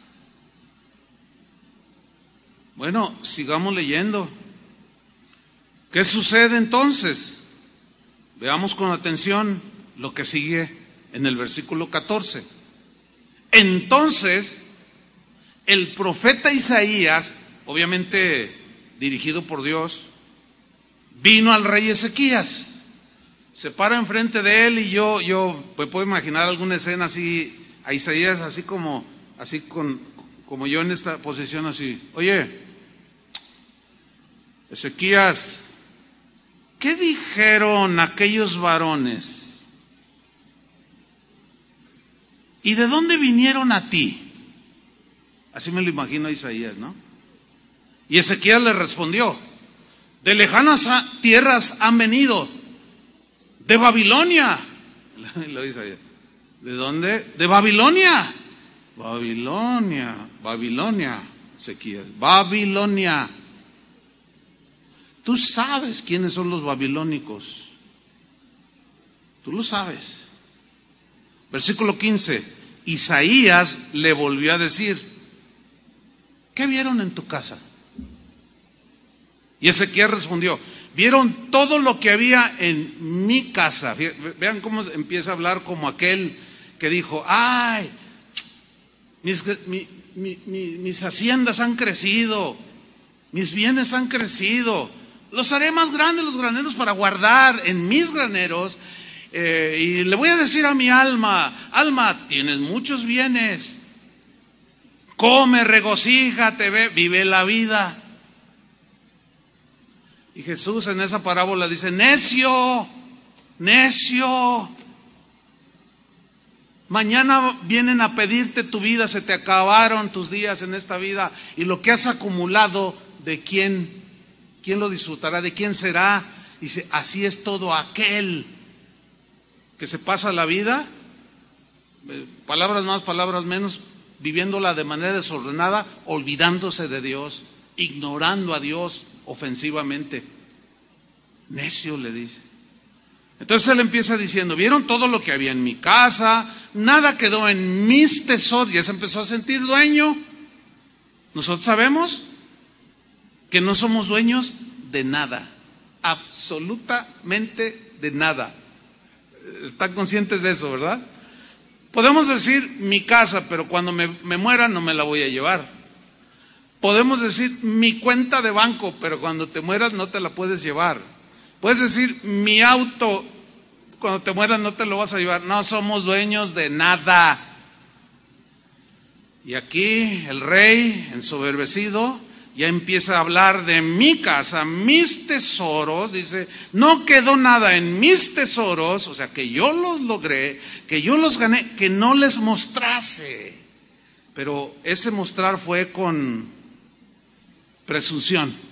Bueno, sigamos leyendo. ¿Qué sucede entonces? Veamos con atención lo que sigue en el versículo catorce. Entonces, el profeta Isaías, obviamente dirigido por Dios, vino al rey Ezequías. Se para enfrente de él y yo, yo me puedo imaginar alguna escena así, a Isaías así como, así con, como yo en esta posición así. Oye, Ezequías, ¿qué dijeron aquellos varones? ¿Y de dónde vinieron a ti? Así me lo imagino a Isaías, ¿no? Y Ezequías le respondió: de lejanas tierras han venido, de Babilonia. Lo dice ahí. ¿De dónde? De Babilonia. Babilonia, Babilonia, Ezequías, Babilonia. Tú sabes quiénes son los babilónicos. Tú lo sabes. Versículo quince. Isaías le volvió a decir: ¿qué vieron en tu casa? Y Ezequías respondió: vieron todo lo que había en mi casa. Vean cómo empieza a hablar como aquel que dijo: ay, mis, mi, mi, mi, mis haciendas han crecido, mis bienes han crecido, los haré más grandes los graneros para guardar en mis graneros. Eh, y le voy a decir a mi alma: alma, tienes muchos bienes, come, regocíjate, ve, vive la vida. Y Jesús en esa parábola dice: necio, necio, mañana vienen a pedirte tu vida, se te acabaron tus días en esta vida, y lo que has acumulado, ¿de quién? ¿Quién lo disfrutará? ¿De quién será? Dice: así es todo aquel que se pasa la vida, palabras más, palabras menos, viviéndola de manera desordenada, olvidándose de Dios, ignorando a Dios ofensivamente. Necio, le dice. Entonces él empieza diciendo: vieron todo lo que había en mi casa, nada quedó en mis tesoros. Ya se empezó a sentir dueño. Nosotros sabemos que no somos dueños de nada, absolutamente de nada. Están conscientes de eso, ¿verdad? Podemos decir mi casa, pero cuando me, me muera no me la voy a llevar. Podemos decir mi cuenta de banco, pero cuando te mueras no te la puedes llevar. Puedes decir mi auto, cuando te mueras no te lo vas a llevar. No somos dueños de nada. Y aquí el rey, ensoberbecido, ya empieza a hablar de mi casa, mis tesoros. Dice: no quedó nada en mis tesoros, o sea que yo los logré, que yo los gané, que no les mostrase. Pero ese mostrar fue con presunción.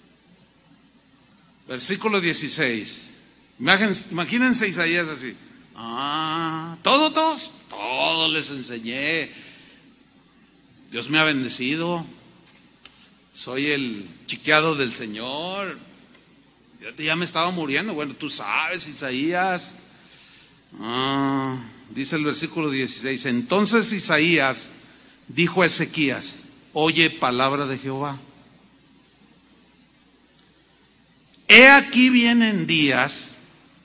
Versículo dieciséis. Imagínense, imagínense Isaías así: ah, todo, todos, todo les enseñé. Dios me ha bendecido. Soy el chiqueado del Señor. Yo ya me estaba muriendo. Bueno, tú sabes, Isaías. Ah, dice el versículo dieciséis. Entonces Isaías dijo a Ezequías: oye palabra de Jehová. He aquí vienen días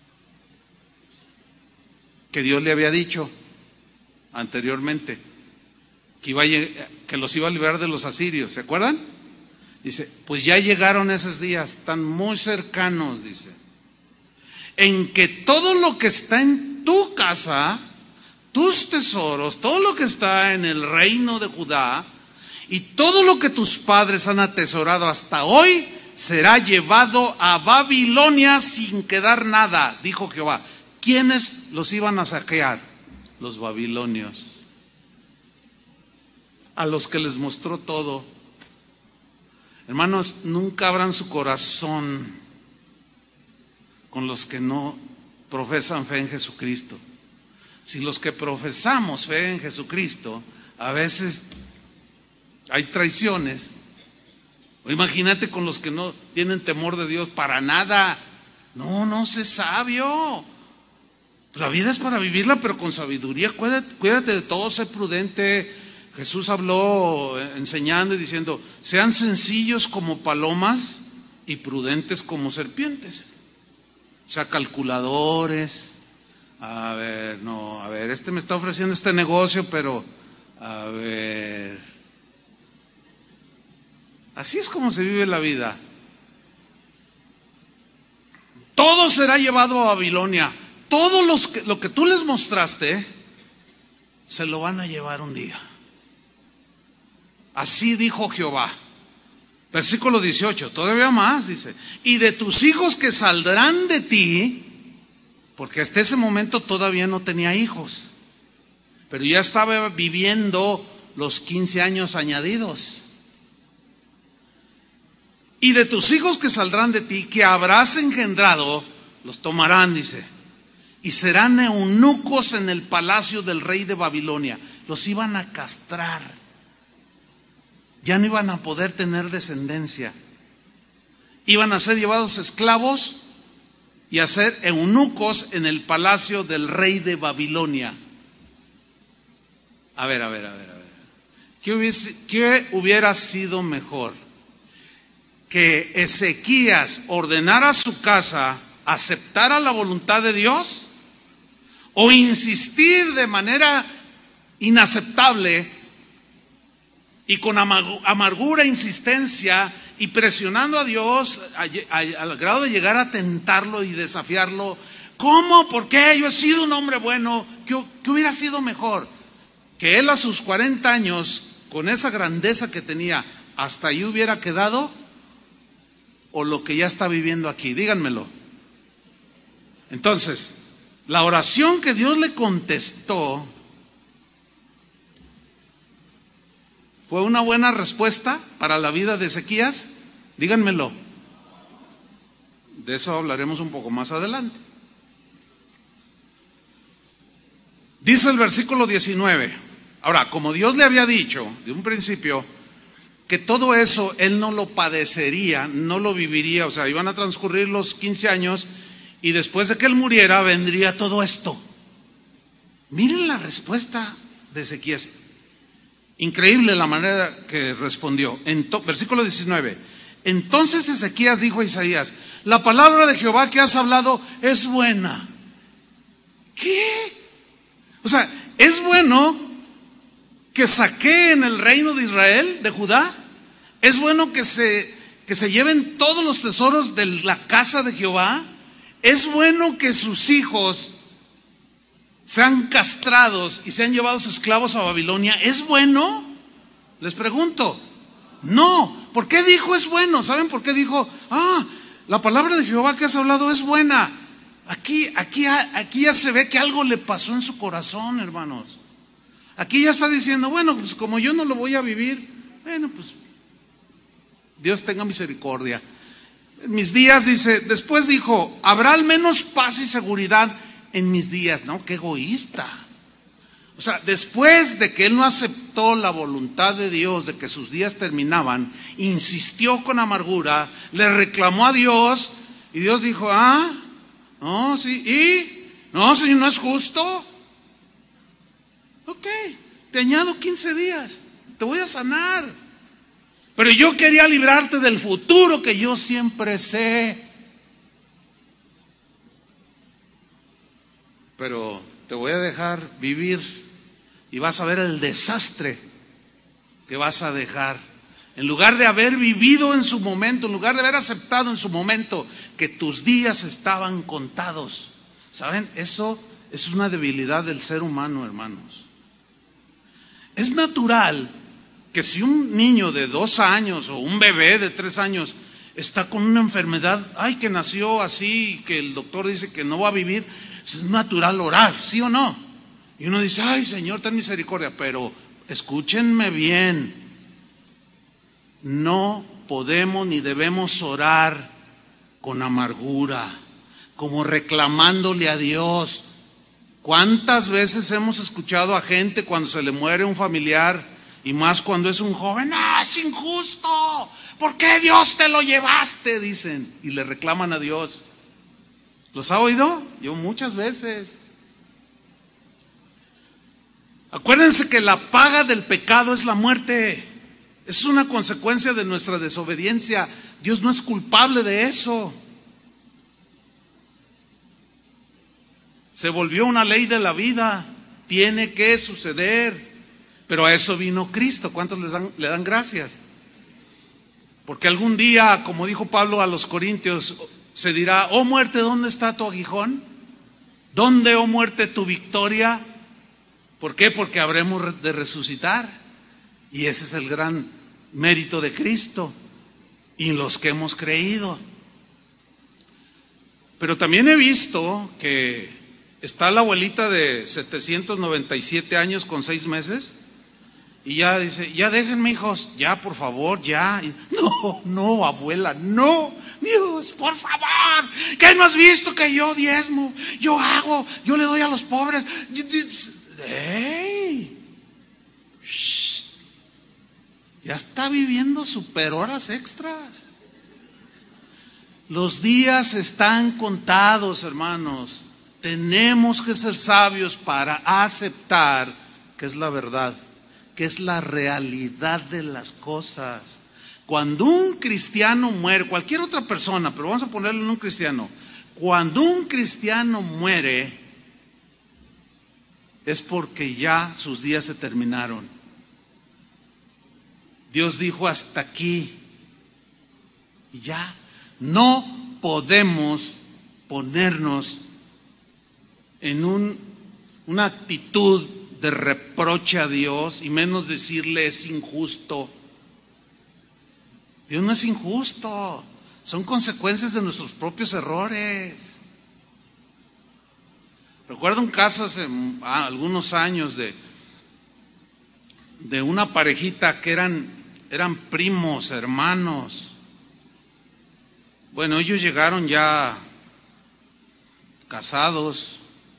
que Dios le había dicho anteriormente que, iba a, que los iba a liberar de los asirios. ¿Se acuerdan? Dice: pues ya llegaron esos días, están muy cercanos, dice, en que todo lo que está en tu casa, tus tesoros, todo lo que está en el reino de Judá y todo lo que tus padres han atesorado hasta hoy, será llevado a Babilonia sin quedar nada, dijo Jehová. ¿quiénes los iban a saquear? Los babilonios, a los que les mostró todo. Hermanos, nunca abran su corazón con los que no profesan fe en Jesucristo. Si los que profesamos fe en Jesucristo, a veces hay traiciones, imagínate con los que no tienen temor de Dios para nada. No, no sé sabio. La vida es para vivirla, pero con sabiduría. Cuídate, cuídate de todo, sé prudente. Jesús habló enseñando y diciendo: sean sencillos como palomas y prudentes como serpientes. O sea, calculadores. A ver, no, a ver, este me está ofreciendo este negocio, pero a ver, así es como se vive la vida. Todo será llevado a Babilonia. Todo los que, lo que tú les mostraste, se lo van a llevar un día. Así dijo Jehová. Versículo dieciocho, todavía más, dice: y de tus hijos que saldrán de ti, porque hasta ese momento todavía no tenía hijos, pero ya estaba viviendo los quince años añadidos. Y de tus hijos que saldrán de ti, que habrás engendrado, los tomarán, dice, y serán eunucos en el palacio del rey de Babilonia. Los iban a castrar. Ya no iban a poder tener descendencia. Iban a ser llevados esclavos y a ser eunucos en el palacio del rey de Babilonia. A ver, a ver, a ver, a ver. ¿Qué hubiese, qué hubiera sido mejor? Que Ezequías ordenara a su casa, aceptara la voluntad de Dios, o insistir de manera inaceptable y con amargura, insistencia y presionando a Dios al grado de llegar a tentarlo y desafiarlo. ¿Cómo? ¿Por qué? Yo he sido un hombre bueno. ¿Qué, qué hubiera sido mejor? Que él a sus cuarenta años, con esa grandeza que tenía, hasta ahí hubiera quedado, o lo que ya está viviendo aquí. Díganmelo. Entonces, la oración que Dios le contestó ¿fue una buena respuesta para la vida de Ezequías? Díganmelo. De eso hablaremos un poco más adelante. Dice el versículo diecinueve. Ahora, como Dios le había dicho de un principio que todo eso él no lo padecería, no lo viviría, o sea, iban a transcurrir los quince años y después de que él muriera vendría todo esto. Miren la respuesta de Ezequías. Increíble la manera que respondió. Ento, versículo diecinueve. Entonces Ezequías dijo a Isaías: la palabra de Jehová que has hablado es buena. ¿Qué? O sea, ¿es bueno que saqueen el reino de Israel, de Judá? ¿Es bueno que se, que se lleven todos los tesoros de la casa de Jehová? ¿Es bueno que sus hijos sean castrados y sean llevados esclavos a Babilonia? ¿Es bueno? Les pregunto. No. ¿Por qué dijo es bueno? ¿Saben por qué dijo? Ah, la palabra de Jehová que has hablado es buena. Aquí, aquí, aquí ya se ve que algo le pasó en su corazón, hermanos. Aquí ya está diciendo, bueno, pues como yo no lo voy a vivir, bueno, pues Dios tenga misericordia. En mis días, dice, después dijo, habrá al menos paz y seguridad en mis días. No, qué egoísta. O sea, después de que él no aceptó la voluntad de Dios, de que sus días terminaban, insistió con amargura, le reclamó a Dios, y Dios dijo, ah, no, sí, y, no, Señor, no es justo. Ok, te añado quince días, te voy a sanar. Pero yo quería librarte del futuro que yo siempre sé. Pero te voy a dejar vivir y vas a ver el desastre que vas a dejar. En lugar de haber vivido en su momento, en lugar de haber aceptado en su momento que tus días estaban contados. ¿Saben? Eso, eso es una debilidad del ser humano, hermanos. Es natural que si un niño de dos años o un bebé de tres años está con una enfermedad, ay, que nació así, que el doctor dice que no va a vivir, Es natural orar, ¿sí o no? Y uno dice, ay Señor, ten misericordia, pero escúchenme bien, no podemos ni debemos orar con amargura, como reclamándole a Dios. ¿Cuántas veces hemos escuchado a gente cuando se le muere un familiar, y más cuando es un joven? ¡Ah, es injusto! ¿Por qué Dios te lo llevaste? Dicen, y le reclaman a Dios. ¿Los ha oído? Yo muchas veces. Acuérdense que la paga del pecado es la muerte. Es una consecuencia de nuestra desobediencia. Dios no es culpable de eso. Se volvió una ley de la vida. Tiene que suceder. Pero a eso vino Cristo. ¿Cuántos les dan, le dan gracias? Porque algún día, como dijo Pablo a los Corintios, se dirá, oh muerte, ¿dónde está tu aguijón? ¿Dónde, oh muerte, tu victoria? ¿Por qué? Porque habremos de resucitar. Y ese es el gran mérito de Cristo y los que hemos creído. Pero también he visto que está la abuelita de setecientos noventa y siete años con seis meses y ya dice, ya déjenme hijos, ya por favor, ya. Y, no, no abuela, no, Dios, por favor, ¿qué no has visto que yo diezmo, yo hago, yo le doy a los pobres? ¡Ey! Shh. Ya está viviendo super horas extras. Los días están contados, hermanos. Tenemos que ser sabios para aceptar que es la verdad, que es la realidad de las cosas. Cuando un cristiano muere, cualquier otra persona, pero vamos a ponerlo en un cristiano, cuando un cristiano muere, es porque ya sus días se terminaron. Dios dijo hasta aquí y ya. No podemos ponernos en un, una actitud de reproche a Dios y menos decirle es injusto. Dios no es injusto, son consecuencias de nuestros propios errores. Recuerdo un caso hace ah, algunos años de, de una parejita que eran, eran primos, hermanos. Bueno, ellos llegaron ya casados.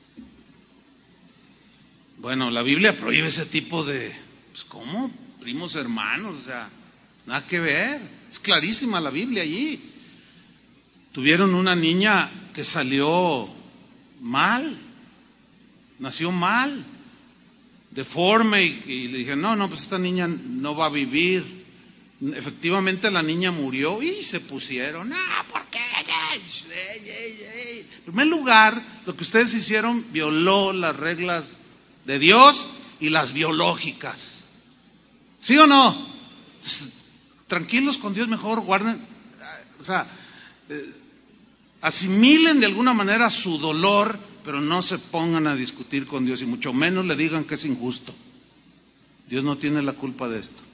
Bueno, la Biblia prohíbe ese tipo de, pues, ¿cómo? Primos hermanos, o sea, nada que ver. Es clarísima la Biblia allí. Tuvieron una niña que salió mal, nació mal, deforme, y, y le dije, no, no, pues esta niña no va a vivir. Efectivamente la niña murió y se pusieron, ah, ¿por qué? En primer lugar, lo que ustedes hicieron violó las reglas de Dios y las biológicas. ¿Sí o no? Entonces, tranquilos con Dios, mejor guarden, o sea, eh, asimilen de alguna manera su dolor, pero no se pongan a discutir con Dios y mucho menos le digan que es injusto. Dios no tiene la culpa de esto.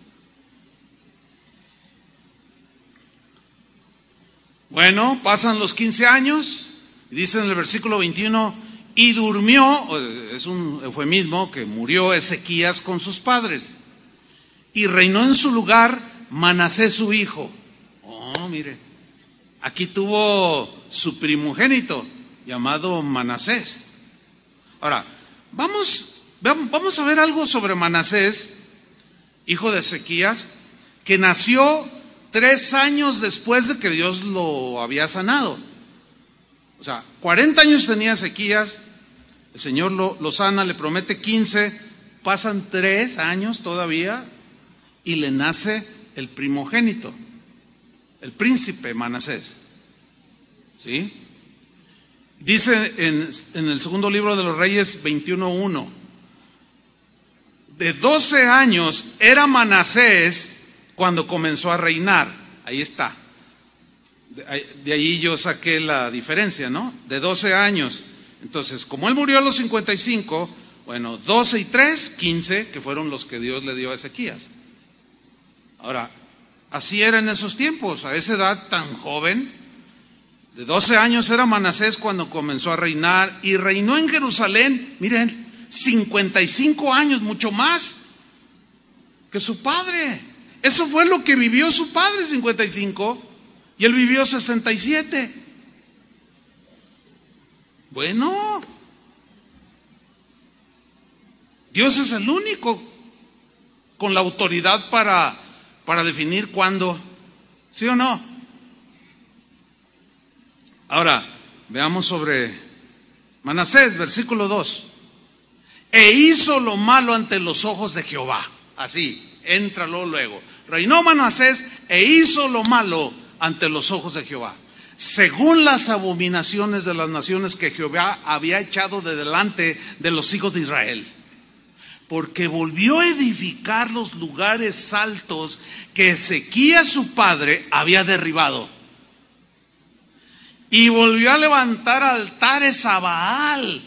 Bueno, pasan los quince años, y dice en el versículo veintiuno, y durmió, es un eufemismo, que murió Ezequías con sus padres, y reinó en su lugar Manasés su hijo. Oh, mire, aquí tuvo su primogénito, llamado Manasés. Ahora, vamos, vamos a ver algo sobre Manasés, hijo de Ezequías, que nació tres años después de que Dios lo había sanado. O sea, cuarenta años tenía Ezequías, el Señor lo, lo sana, le promete quince, pasan tres años todavía y le nace el primogénito, el príncipe Manasés. ¿Sí? Dice en, en el segundo libro de los Reyes veintiuno uno, de doce años era Manasés cuando comenzó a reinar. Ahí está. De ahí yo saqué la diferencia, ¿no? De doce años. Entonces, como él murió a los cincuenta y cinco, bueno, doce y tres, quince, que fueron los que Dios le dio a Ezequías. Ahora, así era en esos tiempos, a esa edad tan joven, De doce años era Manasés cuando comenzó a reinar y reinó en Jerusalén, miren, cincuenta y cinco años, mucho más que su padre. Eso fue lo que vivió su padre, cincuenta y cinco, y él vivió sesenta y siete. Bueno, Dios es el único con la autoridad para, para definir cuándo, ¿sí o no? Ahora, veamos sobre Manasés, versículo dos. E hizo lo malo ante los ojos de Jehová. Así, éntralo luego. Reinó Manasés e hizo lo malo ante los ojos de Jehová, según las abominaciones de las naciones que Jehová había echado de delante de los hijos de Israel. Porque volvió a edificar los lugares altos que Ezequías su padre había derribado. Y volvió a levantar altares a Baal.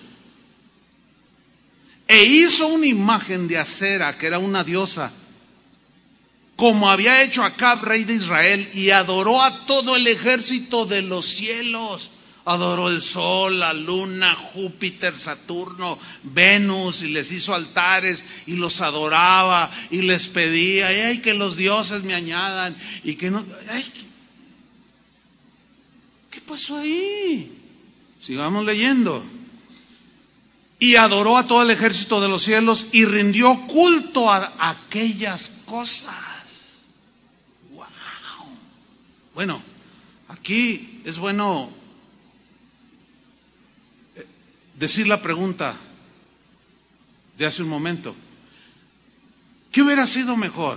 E hizo una imagen de Acera, que era una diosa, como había hecho Acab, rey de Israel, y adoró a todo el ejército de los cielos. Adoró el sol, la luna, Júpiter, Saturno, Venus, y les hizo altares y los adoraba y les pedía, ay, que los dioses me añadan y que no, ay, ¿qué pasó ahí? Sigamos leyendo. Y adoró a todo el ejército de los cielos y rindió culto a aquellas cosas. Wow. Bueno, aquí es bueno decir la pregunta de hace un momento. ¿Qué hubiera sido mejor?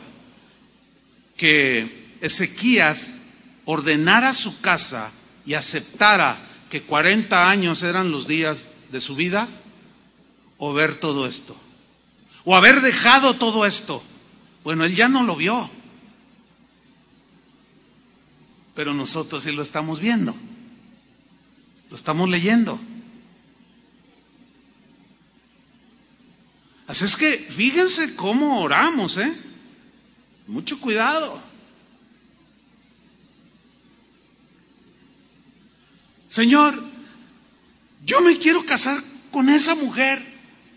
Que Ezequías ordenara su casa y aceptara que cuarenta años eran los días de su vida, o ver todo esto, o haber dejado todo esto. Bueno, él ya no lo vio, pero nosotros sí lo estamos viendo, lo estamos leyendo. Así es que fíjense cómo oramos, ¿eh? Mucho cuidado. Señor, yo me quiero casar con esa mujer,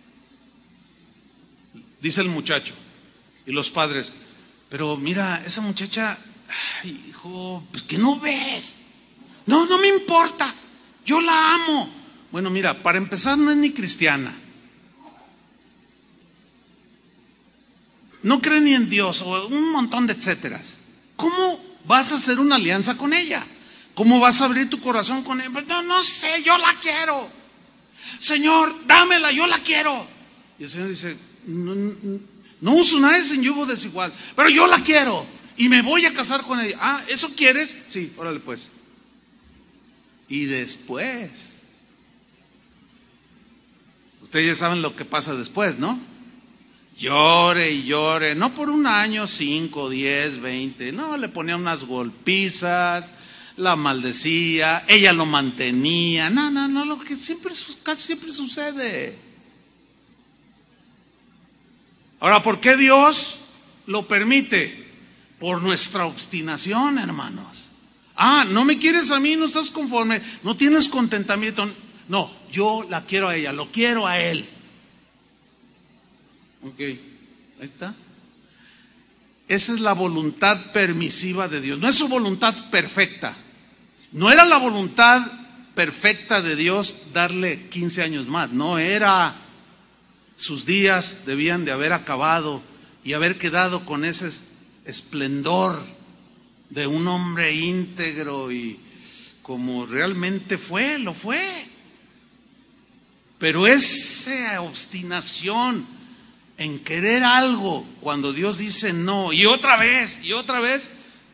dice el muchacho. Y los padres, pero mira, esa muchacha, ay, hijo, pues que no ves. No, no me importa, yo la amo. Bueno, mira, para empezar no es ni cristiana, no cree ni en Dios, o un montón de etcéteras. ¿Cómo vas a hacer una alianza con ella? ¿Cómo vas a abrir tu corazón con ella? No, no sé, yo la quiero. Señor, dámela, yo la quiero. Y el Señor dice, no, no, no uso nada sin yugo desigual, pero yo la quiero y me voy a casar con ella. Ah, ¿eso quieres? Sí, órale pues. Y después, ustedes ya saben lo que pasa después, ¿no? Llore y llore, no por un año, cinco, diez, veinte, no, le ponía unas golpizas, la maldecía, ella lo mantenía, no, no, no, lo que siempre, casi siempre sucede. Ahora, ¿por qué Dios lo permite? Por nuestra obstinación, hermanos. Ah, no me quieres a mí, no estás conforme, no tienes contentamiento. No, yo la quiero a ella, lo quiero a él. Ok, ahí está. Esa es la voluntad permisiva de Dios, no es su voluntad perfecta. No era la voluntad perfecta de Dios darle quince años más, no era. Sus días debían de haber acabado y haber quedado con ese esplendor de un hombre íntegro y como realmente fue, lo fue. Pero esa obstinación en querer algo cuando Dios dice no, y otra vez, y otra vez,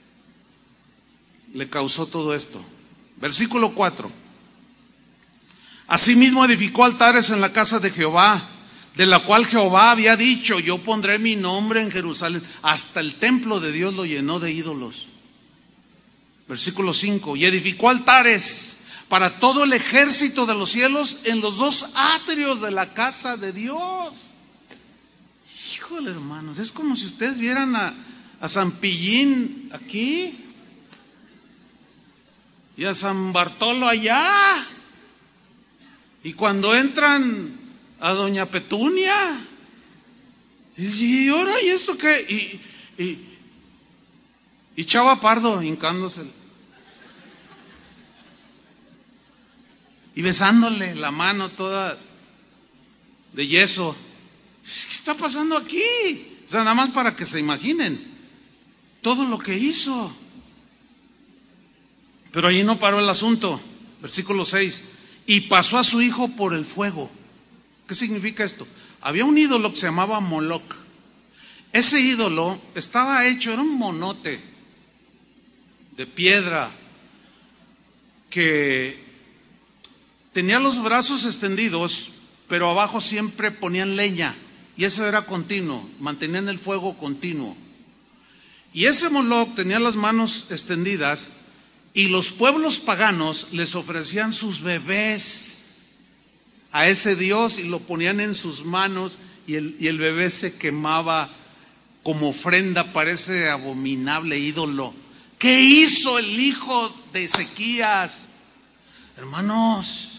le causó todo esto. Versículo cuatro. Asimismo edificó altares en la casa de Jehová, de la cual Jehová había dicho, yo pondré mi nombre en Jerusalén. Hasta el templo de Dios lo llenó de ídolos. Versículo cinco. Y edificó altares para todo el ejército de los cielos en los dos atrios de la casa de Dios. Híjole, hermanos, es como si ustedes vieran a, a San Pillín aquí. y a San Bartolo allá. Y cuando entran a doña Petunia, y, y ahora, ¿y esto qué? Y, y, y Chava Pardo hincándose y besándole la mano toda de yeso. ¿Qué está pasando aquí? O sea, nada más para que se imaginen todo lo que hizo. Pero ahí no paró el asunto. Versículo seis. Y pasó a su hijo por el fuego. ¿Qué significa esto? Había un ídolo que se llamaba Moloc. Ese ídolo estaba hecho, era un monote de piedra que tenía los brazos extendidos, pero abajo siempre ponían leña. Y ese era continuo, mantenían el fuego continuo. Y ese Moloc tenía las manos extendidas, y los pueblos paganos les ofrecían sus bebés a ese dios y lo ponían en sus manos, y el, y el bebé se quemaba como ofrenda para ese abominable ídolo. ¿Qué hizo el hijo de Ezequías? Hermanos,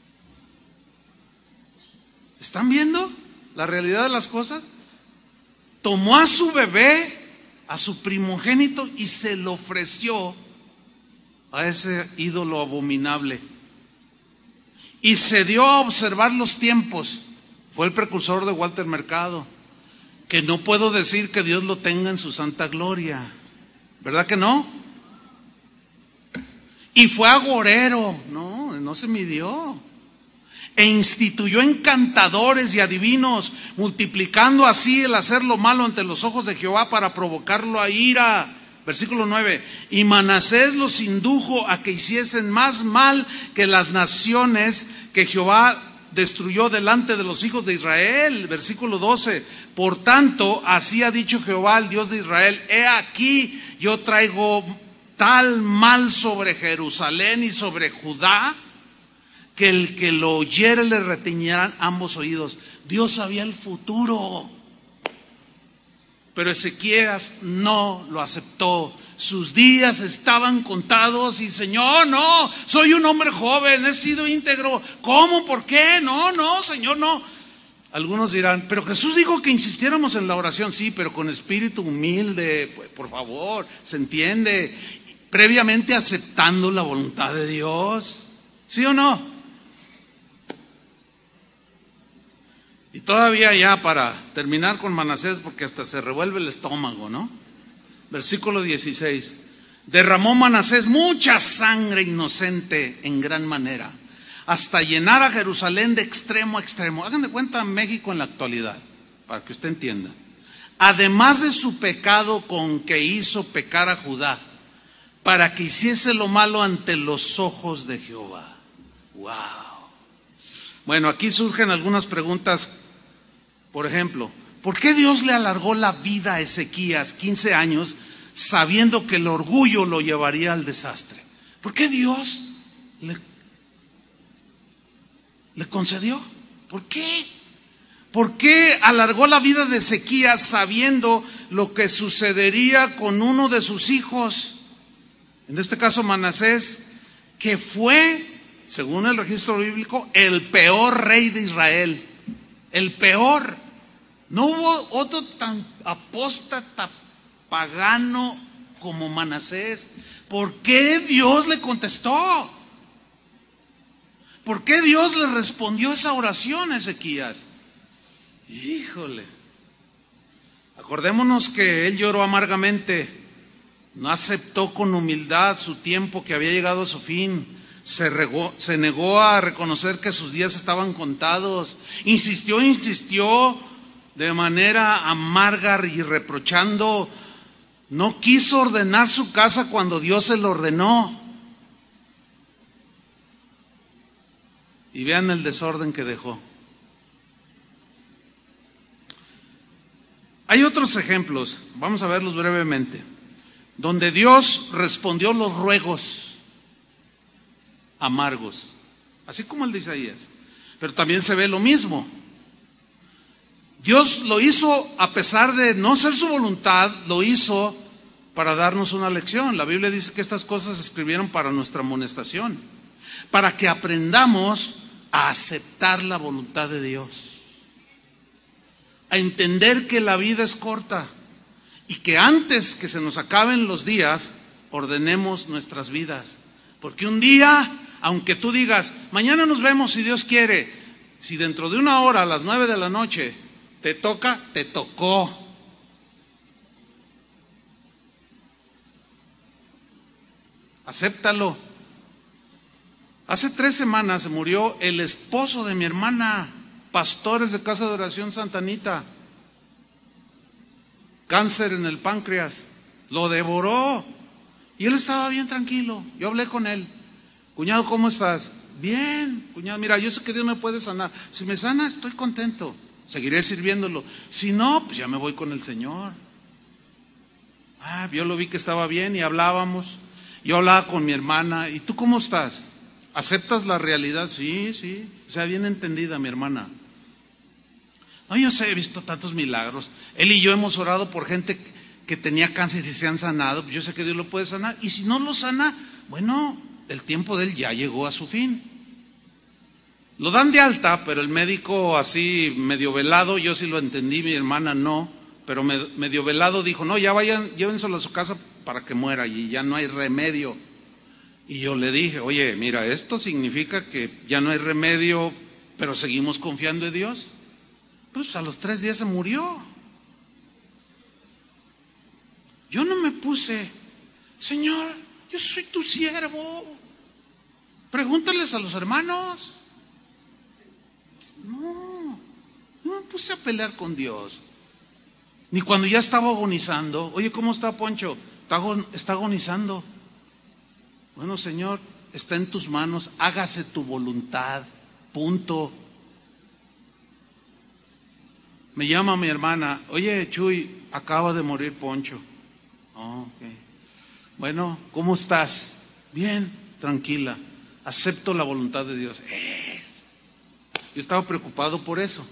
¿están viendo la realidad de las cosas? Tomó a su bebé, a su primogénito, y se lo ofreció a ese ídolo abominable. Y se dio a observar los tiempos. Fue el precursor de Walter Mercado. Que no puedo decir que Dios lo tenga en su santa gloria, ¿verdad que no? Y fue agorero, no, no se midió. E instituyó encantadores y adivinos, multiplicando así el hacer lo malo ante los ojos de Jehová para provocarlo a ira. Versículo nueve. Y Manasés los indujo a que hiciesen más mal que las naciones que Jehová destruyó delante de los hijos de Israel. Versículo doce. Por tanto, así ha dicho Jehová, el Dios de Israel: he aquí, yo traigo tal mal sobre Jerusalén y sobre Judá, que el que lo oyere le retiñirán ambos oídos. Dios sabía el futuro, pero Ezequías no lo aceptó. Sus días estaban contados y Señor, no, soy un hombre joven, he sido íntegro. ¿Cómo? ¿Por qué? No, no, Señor, no. Algunos dirán, pero Jesús dijo que insistiéramos en la oración. Sí, pero con espíritu humilde, por favor, se entiende, previamente aceptando la voluntad de Dios. ¿Sí o no? Y todavía ya para terminar con Manasés, porque hasta se revuelve el estómago, ¿no? Versículo dieciséis. Derramó Manasés mucha sangre inocente en gran manera, hasta llenar a Jerusalén de extremo a extremo. Hagan de cuenta México en la actualidad, para que usted entienda. Además de su pecado con que hizo pecar a Judá, para que hiciese lo malo ante los ojos de Jehová. ¡Wow! Bueno, aquí surgen algunas preguntas. Por ejemplo, ¿por qué Dios le alargó la vida a Ezequías quince años sabiendo que el orgullo lo llevaría al desastre? ¿Por qué Dios le, le concedió? ¿Por qué? ¿Por qué alargó la vida de Ezequías sabiendo lo que sucedería con uno de sus hijos? En este caso Manasés, que fue, según el registro bíblico, el peor rey de Israel. El peor. No hubo otro tan apóstata pagano como Manasés. ¿Por qué Dios le contestó? ¿Por qué Dios le respondió esa oración a Ezequías? Híjole. Acordémonos que él lloró amargamente, no aceptó con humildad su tiempo que había llegado a su fin. Se, regó, se negó a reconocer que sus días estaban contados. Insistió, insistió de manera amarga y reprochando. No quiso ordenar su casa cuando Dios se lo ordenó. Y vean el desorden que dejó. Hay otros ejemplos, vamos a verlos brevemente, donde Dios respondió los ruegos amargos, así como el de Isaías. Pero también se ve lo mismo. Dios lo hizo a pesar de no ser su voluntad, lo hizo para darnos una lección. La Biblia dice que estas cosas se escribieron para nuestra amonestación, para que aprendamos a aceptar la voluntad de Dios, a entender que la vida es corta y que antes que se nos acaben los días, ordenemos nuestras vidas. Porque un día, aunque tú digas, mañana nos vemos si Dios quiere, si dentro de una hora a las nueve de la noche te toca, te tocó. Acéptalo. Hace tres semanas se murió el esposo de mi hermana, pastores de Casa de Oración Santa Anita. Cáncer en el páncreas, lo devoró. Y él estaba bien tranquilo. Yo hablé con él. Cuñado, ¿cómo estás? Bien, cuñado, mira, yo sé que Dios me puede sanar. Si me sana, estoy contento. Seguiré sirviéndolo. Si no, pues ya me voy con el Señor. Ah, yo lo vi que estaba bien y hablábamos. Yo hablaba con mi hermana. ¿Y tú cómo estás? ¿Aceptas la realidad? Sí, sí. O sea, bien entendida mi hermana. No, yo sé, he visto tantos milagros. Él y yo hemos orado por gente que tenía cáncer y se han sanado. Yo sé que Dios lo puede sanar. Y si no lo sana, bueno, el tiempo de él ya llegó a su fin. Lo dan de alta, pero el médico así medio velado, yo sí lo entendí, mi hermana no, pero medio velado dijo, no, ya vayan, llévenselo a su casa para que muera y ya no hay remedio. Y yo le dije, oye, mira, esto significa que ya no hay remedio, pero seguimos confiando en Dios. Pues a los tres días se murió. Yo no me puse, Señor, yo soy tu siervo, pregúntales a los hermanos. No, no me puse a pelear con Dios. Ni cuando ya estaba agonizando. Oye, ¿cómo está Poncho? Está, está agonizando. Bueno, Señor, está en tus manos, hágase tu voluntad, punto. Me llama mi hermana, oye, Chuy, acaba de morir Poncho. Oh, okay. Bueno, ¿cómo estás? Bien, tranquila, acepto la voluntad de Dios. Es. Yo estaba preocupado por eso.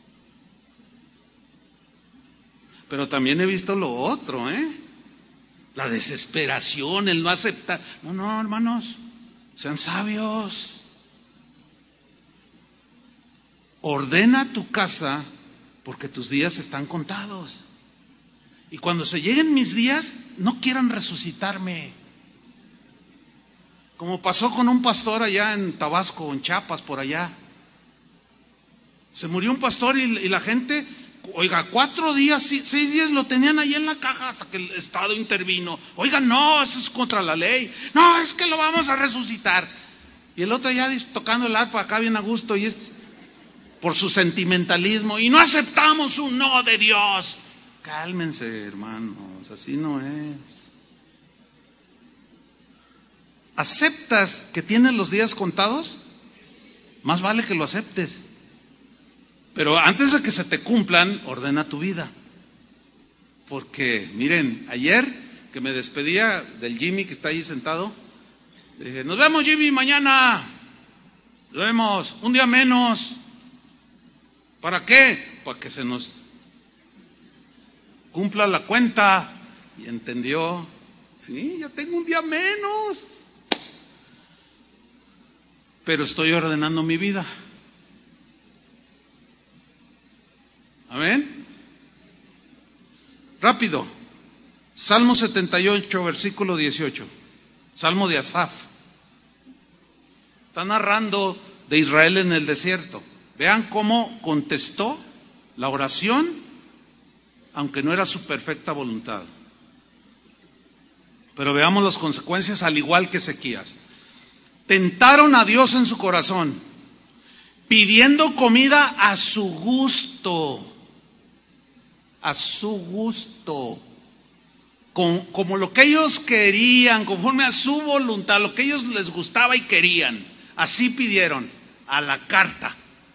Pero también he visto lo otro, ¿eh? La desesperación, el no aceptar. No, no, hermanos, sean sabios. Ordena tu casa porque tus días están contados. Y cuando se lleguen mis días, no quieran resucitarme. Como pasó con un pastor allá en Tabasco, en Chiapas, por allá. Se murió un pastor y, y la gente, oiga, cuatro días, seis días lo tenían ahí en la caja hasta que el Estado intervino. Oiga, no, eso es contra la ley. No, es que lo vamos a resucitar. Y el otro ya tocando el arpa acá bien a gusto y es por su sentimentalismo. Y no aceptamos un no de Dios. Cálmense, hermanos, así no es. ¿Aceptas que tienes los días contados? Más vale que lo aceptes. Pero antes de que se te cumplan, ordena tu vida. Porque, miren, ayer que me despedía del Jimmy que está ahí sentado, le dije, nos vemos Jimmy mañana, nos vemos, un día menos. ¿Para qué? Para que se nos cumpla la cuenta. Y entendió, sí, ya tengo un día menos. Pero estoy ordenando mi vida. Amén. Rápido. Salmo setenta y ocho, versículo dieciocho. Salmo de Asaf. Está narrando de Israel en el desierto. Vean cómo contestó la oración, aunque no era su perfecta voluntad. Pero veamos las consecuencias, al igual que Ezequías. Tentaron a Dios en su corazón, pidiendo comida a su gusto. A su gusto, con, como lo que ellos querían, conforme a su voluntad, lo que ellos les gustaba y querían, así pidieron, a la carta,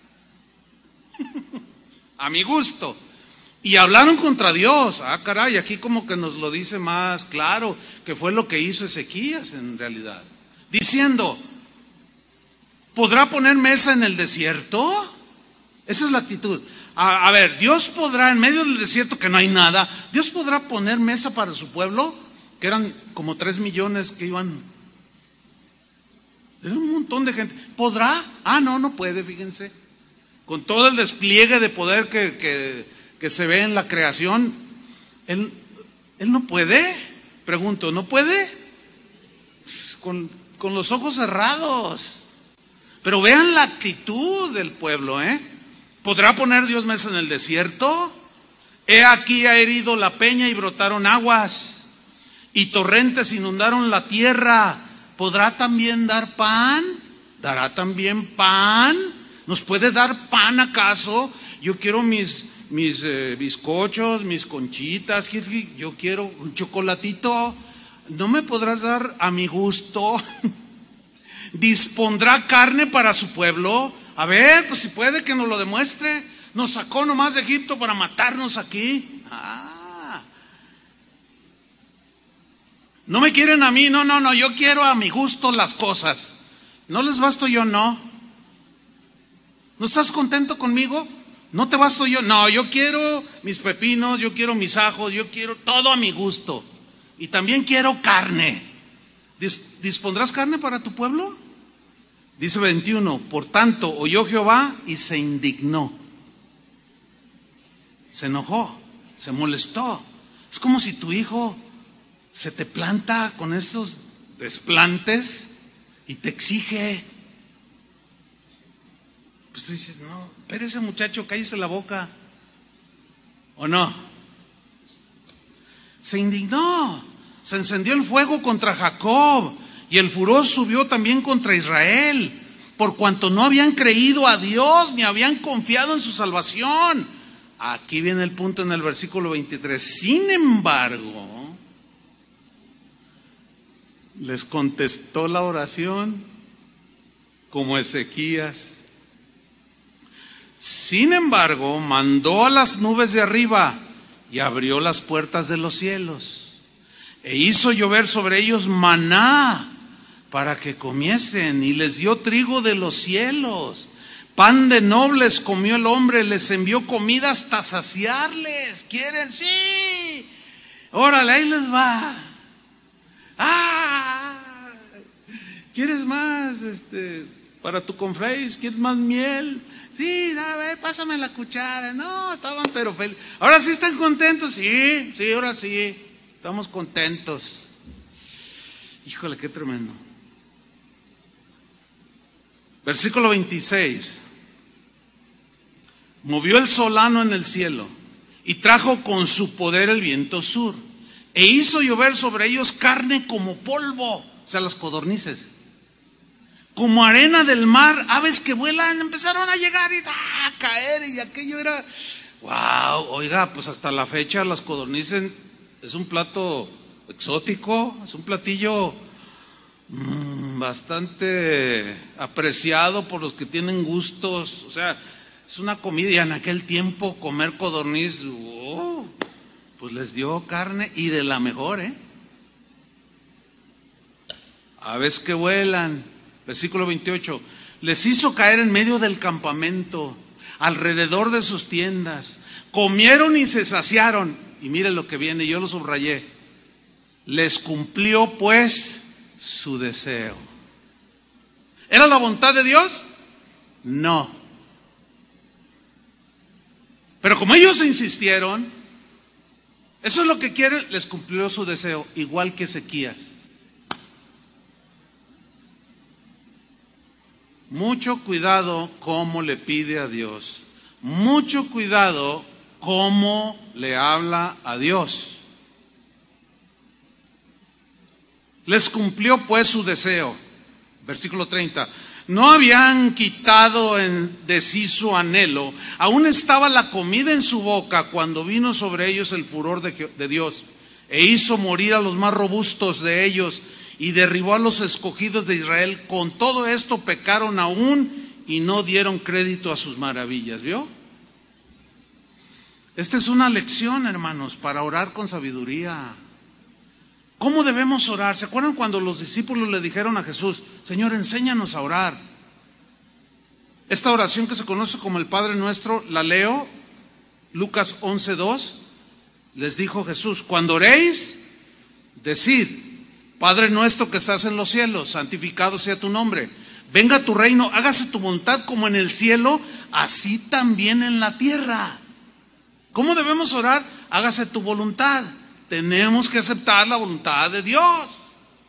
a mi gusto, y hablaron contra Dios. Ah, caray, aquí como que nos lo dice más claro, que fue lo que hizo Ezequías en realidad, diciendo, ¿podrá poner mesa en el desierto? Esa es la actitud. A, a ver, Dios podrá, en medio del desierto que no hay nada, Dios podrá poner mesa para su pueblo. que eran como tres millones que iban. Era un montón de gente. ¿Podrá? Ah, no, no puede, fíjense. Con todo el despliegue de poder que, que, que se ve en la creación, él, él no puede. Pregunto, ¿no puede? Con, con los ojos cerrados. Pero vean la actitud del pueblo, ¿eh? ¿Podrá poner Dios mesa en el desierto? He aquí ha herido la peña y brotaron aguas, y torrentes inundaron la tierra. ¿Podrá también dar pan? ¿Dará también pan? ¿Nos puede dar pan acaso? Yo quiero mis, mis eh, bizcochos, mis conchitas, yo quiero un chocolatito. ¿No me podrás dar a mi gusto? ¿Dispondrá carne para su pueblo? A ver, pues si puede que nos lo demuestre. Nos sacó nomás de Egipto para matarnos aquí. Ah. No me quieren a mí, no, no, no, yo quiero a mi gusto las cosas. ¿No les basto yo? No. ¿No estás contento conmigo? ¿No te basto yo? No, yo quiero mis pepinos, yo quiero mis ajos, yo quiero todo a mi gusto. Y también quiero carne. ¿Dis- ¿Dispondrás carne para tu pueblo? Dice veintiuno, por tanto, oyó Jehová y se indignó. Se enojó, se molestó. Es como si tu hijo se te planta con esos desplantes y te exige. Pues tú dices, no, espérese muchacho, cállese la boca. ¿O no? Se indignó, se encendió el fuego contra Jacob y el furor subió también contra Israel, por cuanto no habían creído a Dios ni habían confiado en su salvación. Aquí viene el punto en el versículo veintitrés. Sin embargo, les contestó la oración como Ezequías. Sin embargo, mandó a las nubes de arriba y abrió las puertas de los cielos e hizo llover sobre ellos maná para que comiesen, y les dio trigo de los cielos. Pan de nobles comió el hombre, les envió comida hasta saciarles. ¿Quieren? Sí. Órale, ahí les va. Ah, ¿quieres más? Este, para tu confreis, ¿quieres más miel? Sí, a ver, pásame la cuchara. No, estaban pero felices. Ahora sí están contentos. Sí, sí, ahora sí. Estamos contentos. Híjole, qué tremendo. Versículo veintiséis. Movió el solano en el cielo y trajo con su poder el viento sur e hizo llover sobre ellos carne como polvo, o sea, las codornices, como arena del mar, aves que vuelan, empezaron a llegar y ah, a caer, y aquello era, wow, oiga, pues hasta la fecha las codornices es un plato exótico, es un platillo mmm, bastante apreciado por los que tienen gustos, o sea, es una comida. Y en aquel tiempo comer codorniz, oh, pues les dio carne y de la mejor, ¿eh? Aves que vuelan. Versículo veintiocho. Les hizo caer en medio del campamento, alrededor de sus tiendas. Comieron y se saciaron. Y miren lo que viene, yo lo subrayé. Les cumplió pues su deseo. ¿Era la voluntad de Dios? No. Pero como ellos insistieron, eso es lo que quieren, les cumplió su deseo, igual que Ezequías. Mucho cuidado cómo le pide a Dios. Mucho cuidado cómo le habla a Dios. Les cumplió pues su deseo. Versículo treinta. No habían quitado en, de sí su anhelo, aún estaba la comida en su boca cuando vino sobre ellos el furor de, de Dios, e hizo morir a los más robustos de ellos y derribó a los escogidos de Israel. Con todo esto pecaron aún y no dieron crédito a sus maravillas. ¿Vio? Esta es una lección, hermanos, para orar con sabiduría. ¿Cómo debemos orar? ¿Se acuerdan cuando los discípulos le dijeron a Jesús, Señor, enséñanos a orar? Esta oración que se conoce como el Padre Nuestro, la leo, Lucas once dos, les dijo Jesús, cuando oréis, Decid: Padre nuestro que estás en los cielos, santificado sea tu nombre. Venga tu reino, hágase tu voluntad como en el cielo, así también en la tierra. ¿Cómo debemos orar? Hágase tu voluntad. Tenemos que aceptar la voluntad de Dios.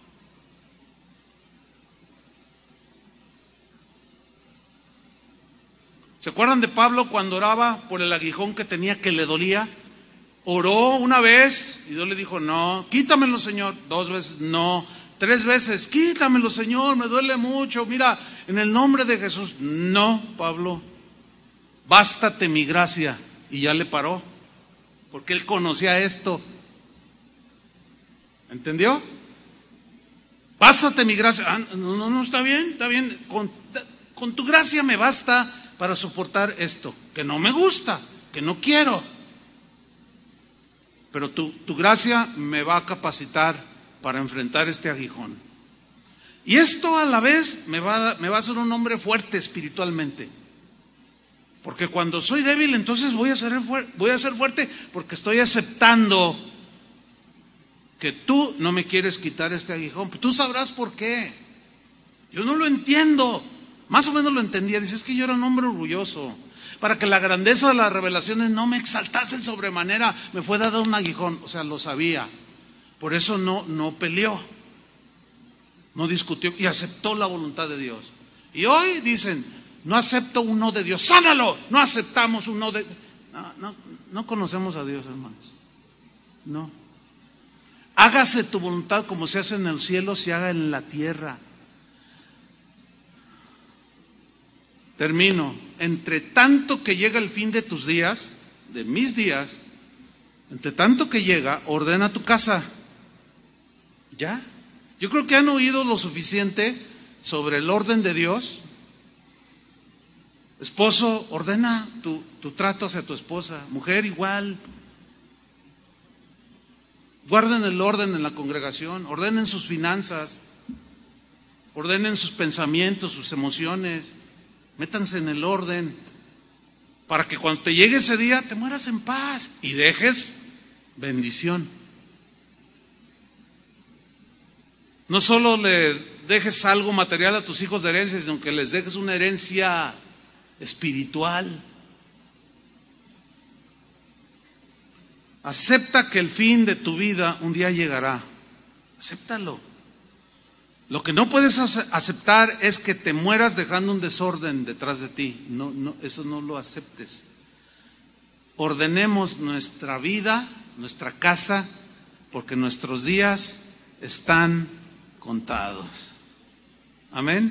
¿Se acuerdan de Pablo cuando oraba por el aguijón que tenía, que le dolía? Oró una vez y Dios le dijo: no, quítamelo, Señor. Dos veces: no. Tres veces: quítamelo, Señor, me duele mucho. Mira, en el nombre de Jesús. No, Pablo, bástate mi gracia. Y ya le paró, porque él conocía esto. ¿Entendió? Bástate mi gracia. Ah, no, no, no, está bien, está bien. Con, con tu gracia me basta para soportar esto, que no me gusta, que no quiero. Pero tu, tu gracia me va a capacitar para enfrentar este aguijón. Y esto a la vez me va, me va a hacer un hombre fuerte espiritualmente. Porque cuando soy débil, entonces voy a ser, voy a ser fuerte, porque estoy aceptando que tú no me quieres quitar este aguijón. Tú sabrás por qué. Yo no lo entiendo. Más o menos lo entendía. Dice: es que yo era un hombre orgulloso. Para que la grandeza de las revelaciones no me exaltase sobremanera, me fue dado un aguijón. O sea, lo sabía. Por eso no, no peleó, no discutió y aceptó la voluntad de Dios. Y hoy dicen: no acepto un no de Dios, sánalo. No aceptamos un no de... No, no, no conocemos a Dios, hermanos. No. Hágase tu voluntad como se hace en el cielo, se haga en la tierra. Termino. Entre tanto que llega el fin de tus días, de mis días, entre tanto que llega, ordena tu casa. ¿Ya? Yo creo que han oído lo suficiente sobre el orden de Dios. Esposo, ordena tu, tu trato hacia tu esposa. Mujer, igual. Guarden el orden en la congregación, ordenen sus finanzas, ordenen sus pensamientos, sus emociones. Métanse en el orden para que cuando te llegue ese día te mueras en paz y dejes bendición. No solo le dejes algo material a tus hijos de herencia, sino que les dejes una herencia espiritual. Acepta que el fin de tu vida un día llegará. Acéptalo. Lo que no puedes aceptar es que te mueras dejando un desorden detrás de ti. No, no, eso no lo aceptes. Ordenemos nuestra vida, nuestra casa, porque nuestros días están contados. Amén.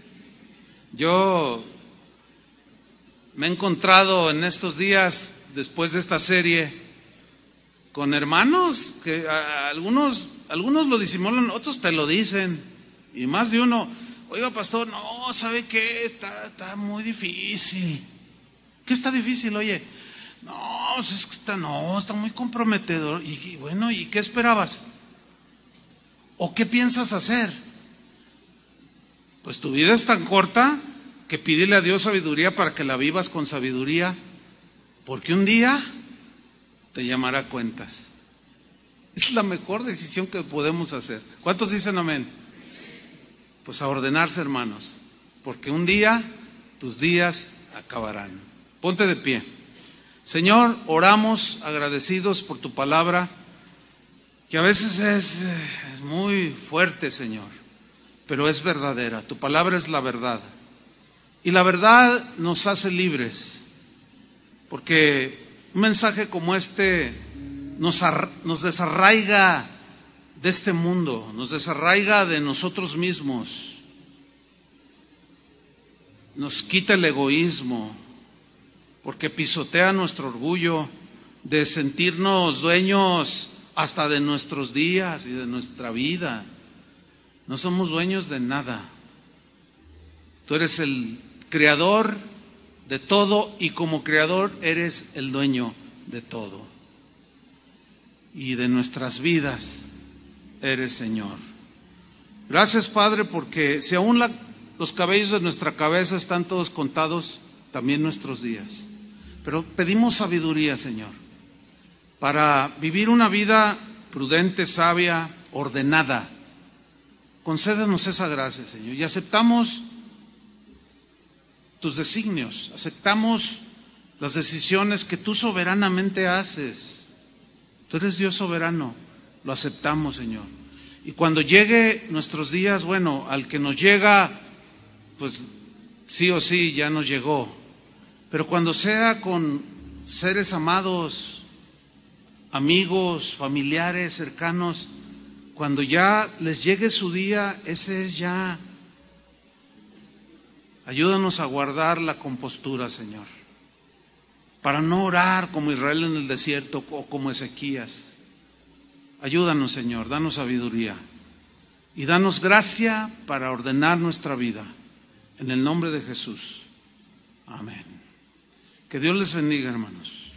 Yo me he encontrado en estos días, después de esta serie, con hermanos que a, algunos, algunos lo disimulan, otros te lo dicen. Y más de uno: oiga, pastor, no, ¿sabe qué? Está, está muy difícil. ¿Qué está difícil? Oye, no, es que está, no, está muy comprometedor. Y, y bueno, ¿y qué esperabas? ¿O qué piensas hacer? Pues tu vida es tan corta que pídele a Dios sabiduría para que la vivas con sabiduría, porque un día te llamará a cuentas. Es la mejor decisión que podemos hacer. ¿Cuántos dicen amén? Pues a ordenarse, hermanos, porque un día tus días acabarán. Ponte de pie. Señor, oramos agradecidos por tu palabra, que a veces es, es muy fuerte, Señor, pero es verdadera. Tu palabra es la verdad. Y la verdad nos hace libres, porque un mensaje como este nos, ar, nos desarraiga de este mundo, nos desarraiga de nosotros mismos, nos quita el egoísmo, porque pisotea nuestro orgullo de sentirnos dueños hasta de nuestros días y de nuestra vida. No somos dueños de nada. Tú eres el creador de todo y como creador eres el dueño de todo. Y de nuestras vidas eres Señor. Gracias, Padre, porque si aún la, los cabellos de nuestra cabeza están todos contados, también nuestros días. Pero pedimos sabiduría, Señor, para vivir una vida prudente, sabia, ordenada. Concédenos esa gracia, Señor, y aceptamos tus designios, aceptamos las decisiones que tú soberanamente haces. Tú eres Dios soberano, lo aceptamos, Señor. Y cuando llegue nuestros días, bueno, al que nos llega, pues sí o sí ya nos llegó. Pero cuando sea con seres amados, amigos, familiares, cercanos, cuando ya les llegue su día, ese es ya. Ayúdanos a guardar la compostura, Señor, para no orar como Israel en el desierto o como Ezequías. Ayúdanos, Señor, danos sabiduría y danos gracia para ordenar nuestra vida. En el nombre de Jesús. Amén. Que Dios les bendiga, hermanos.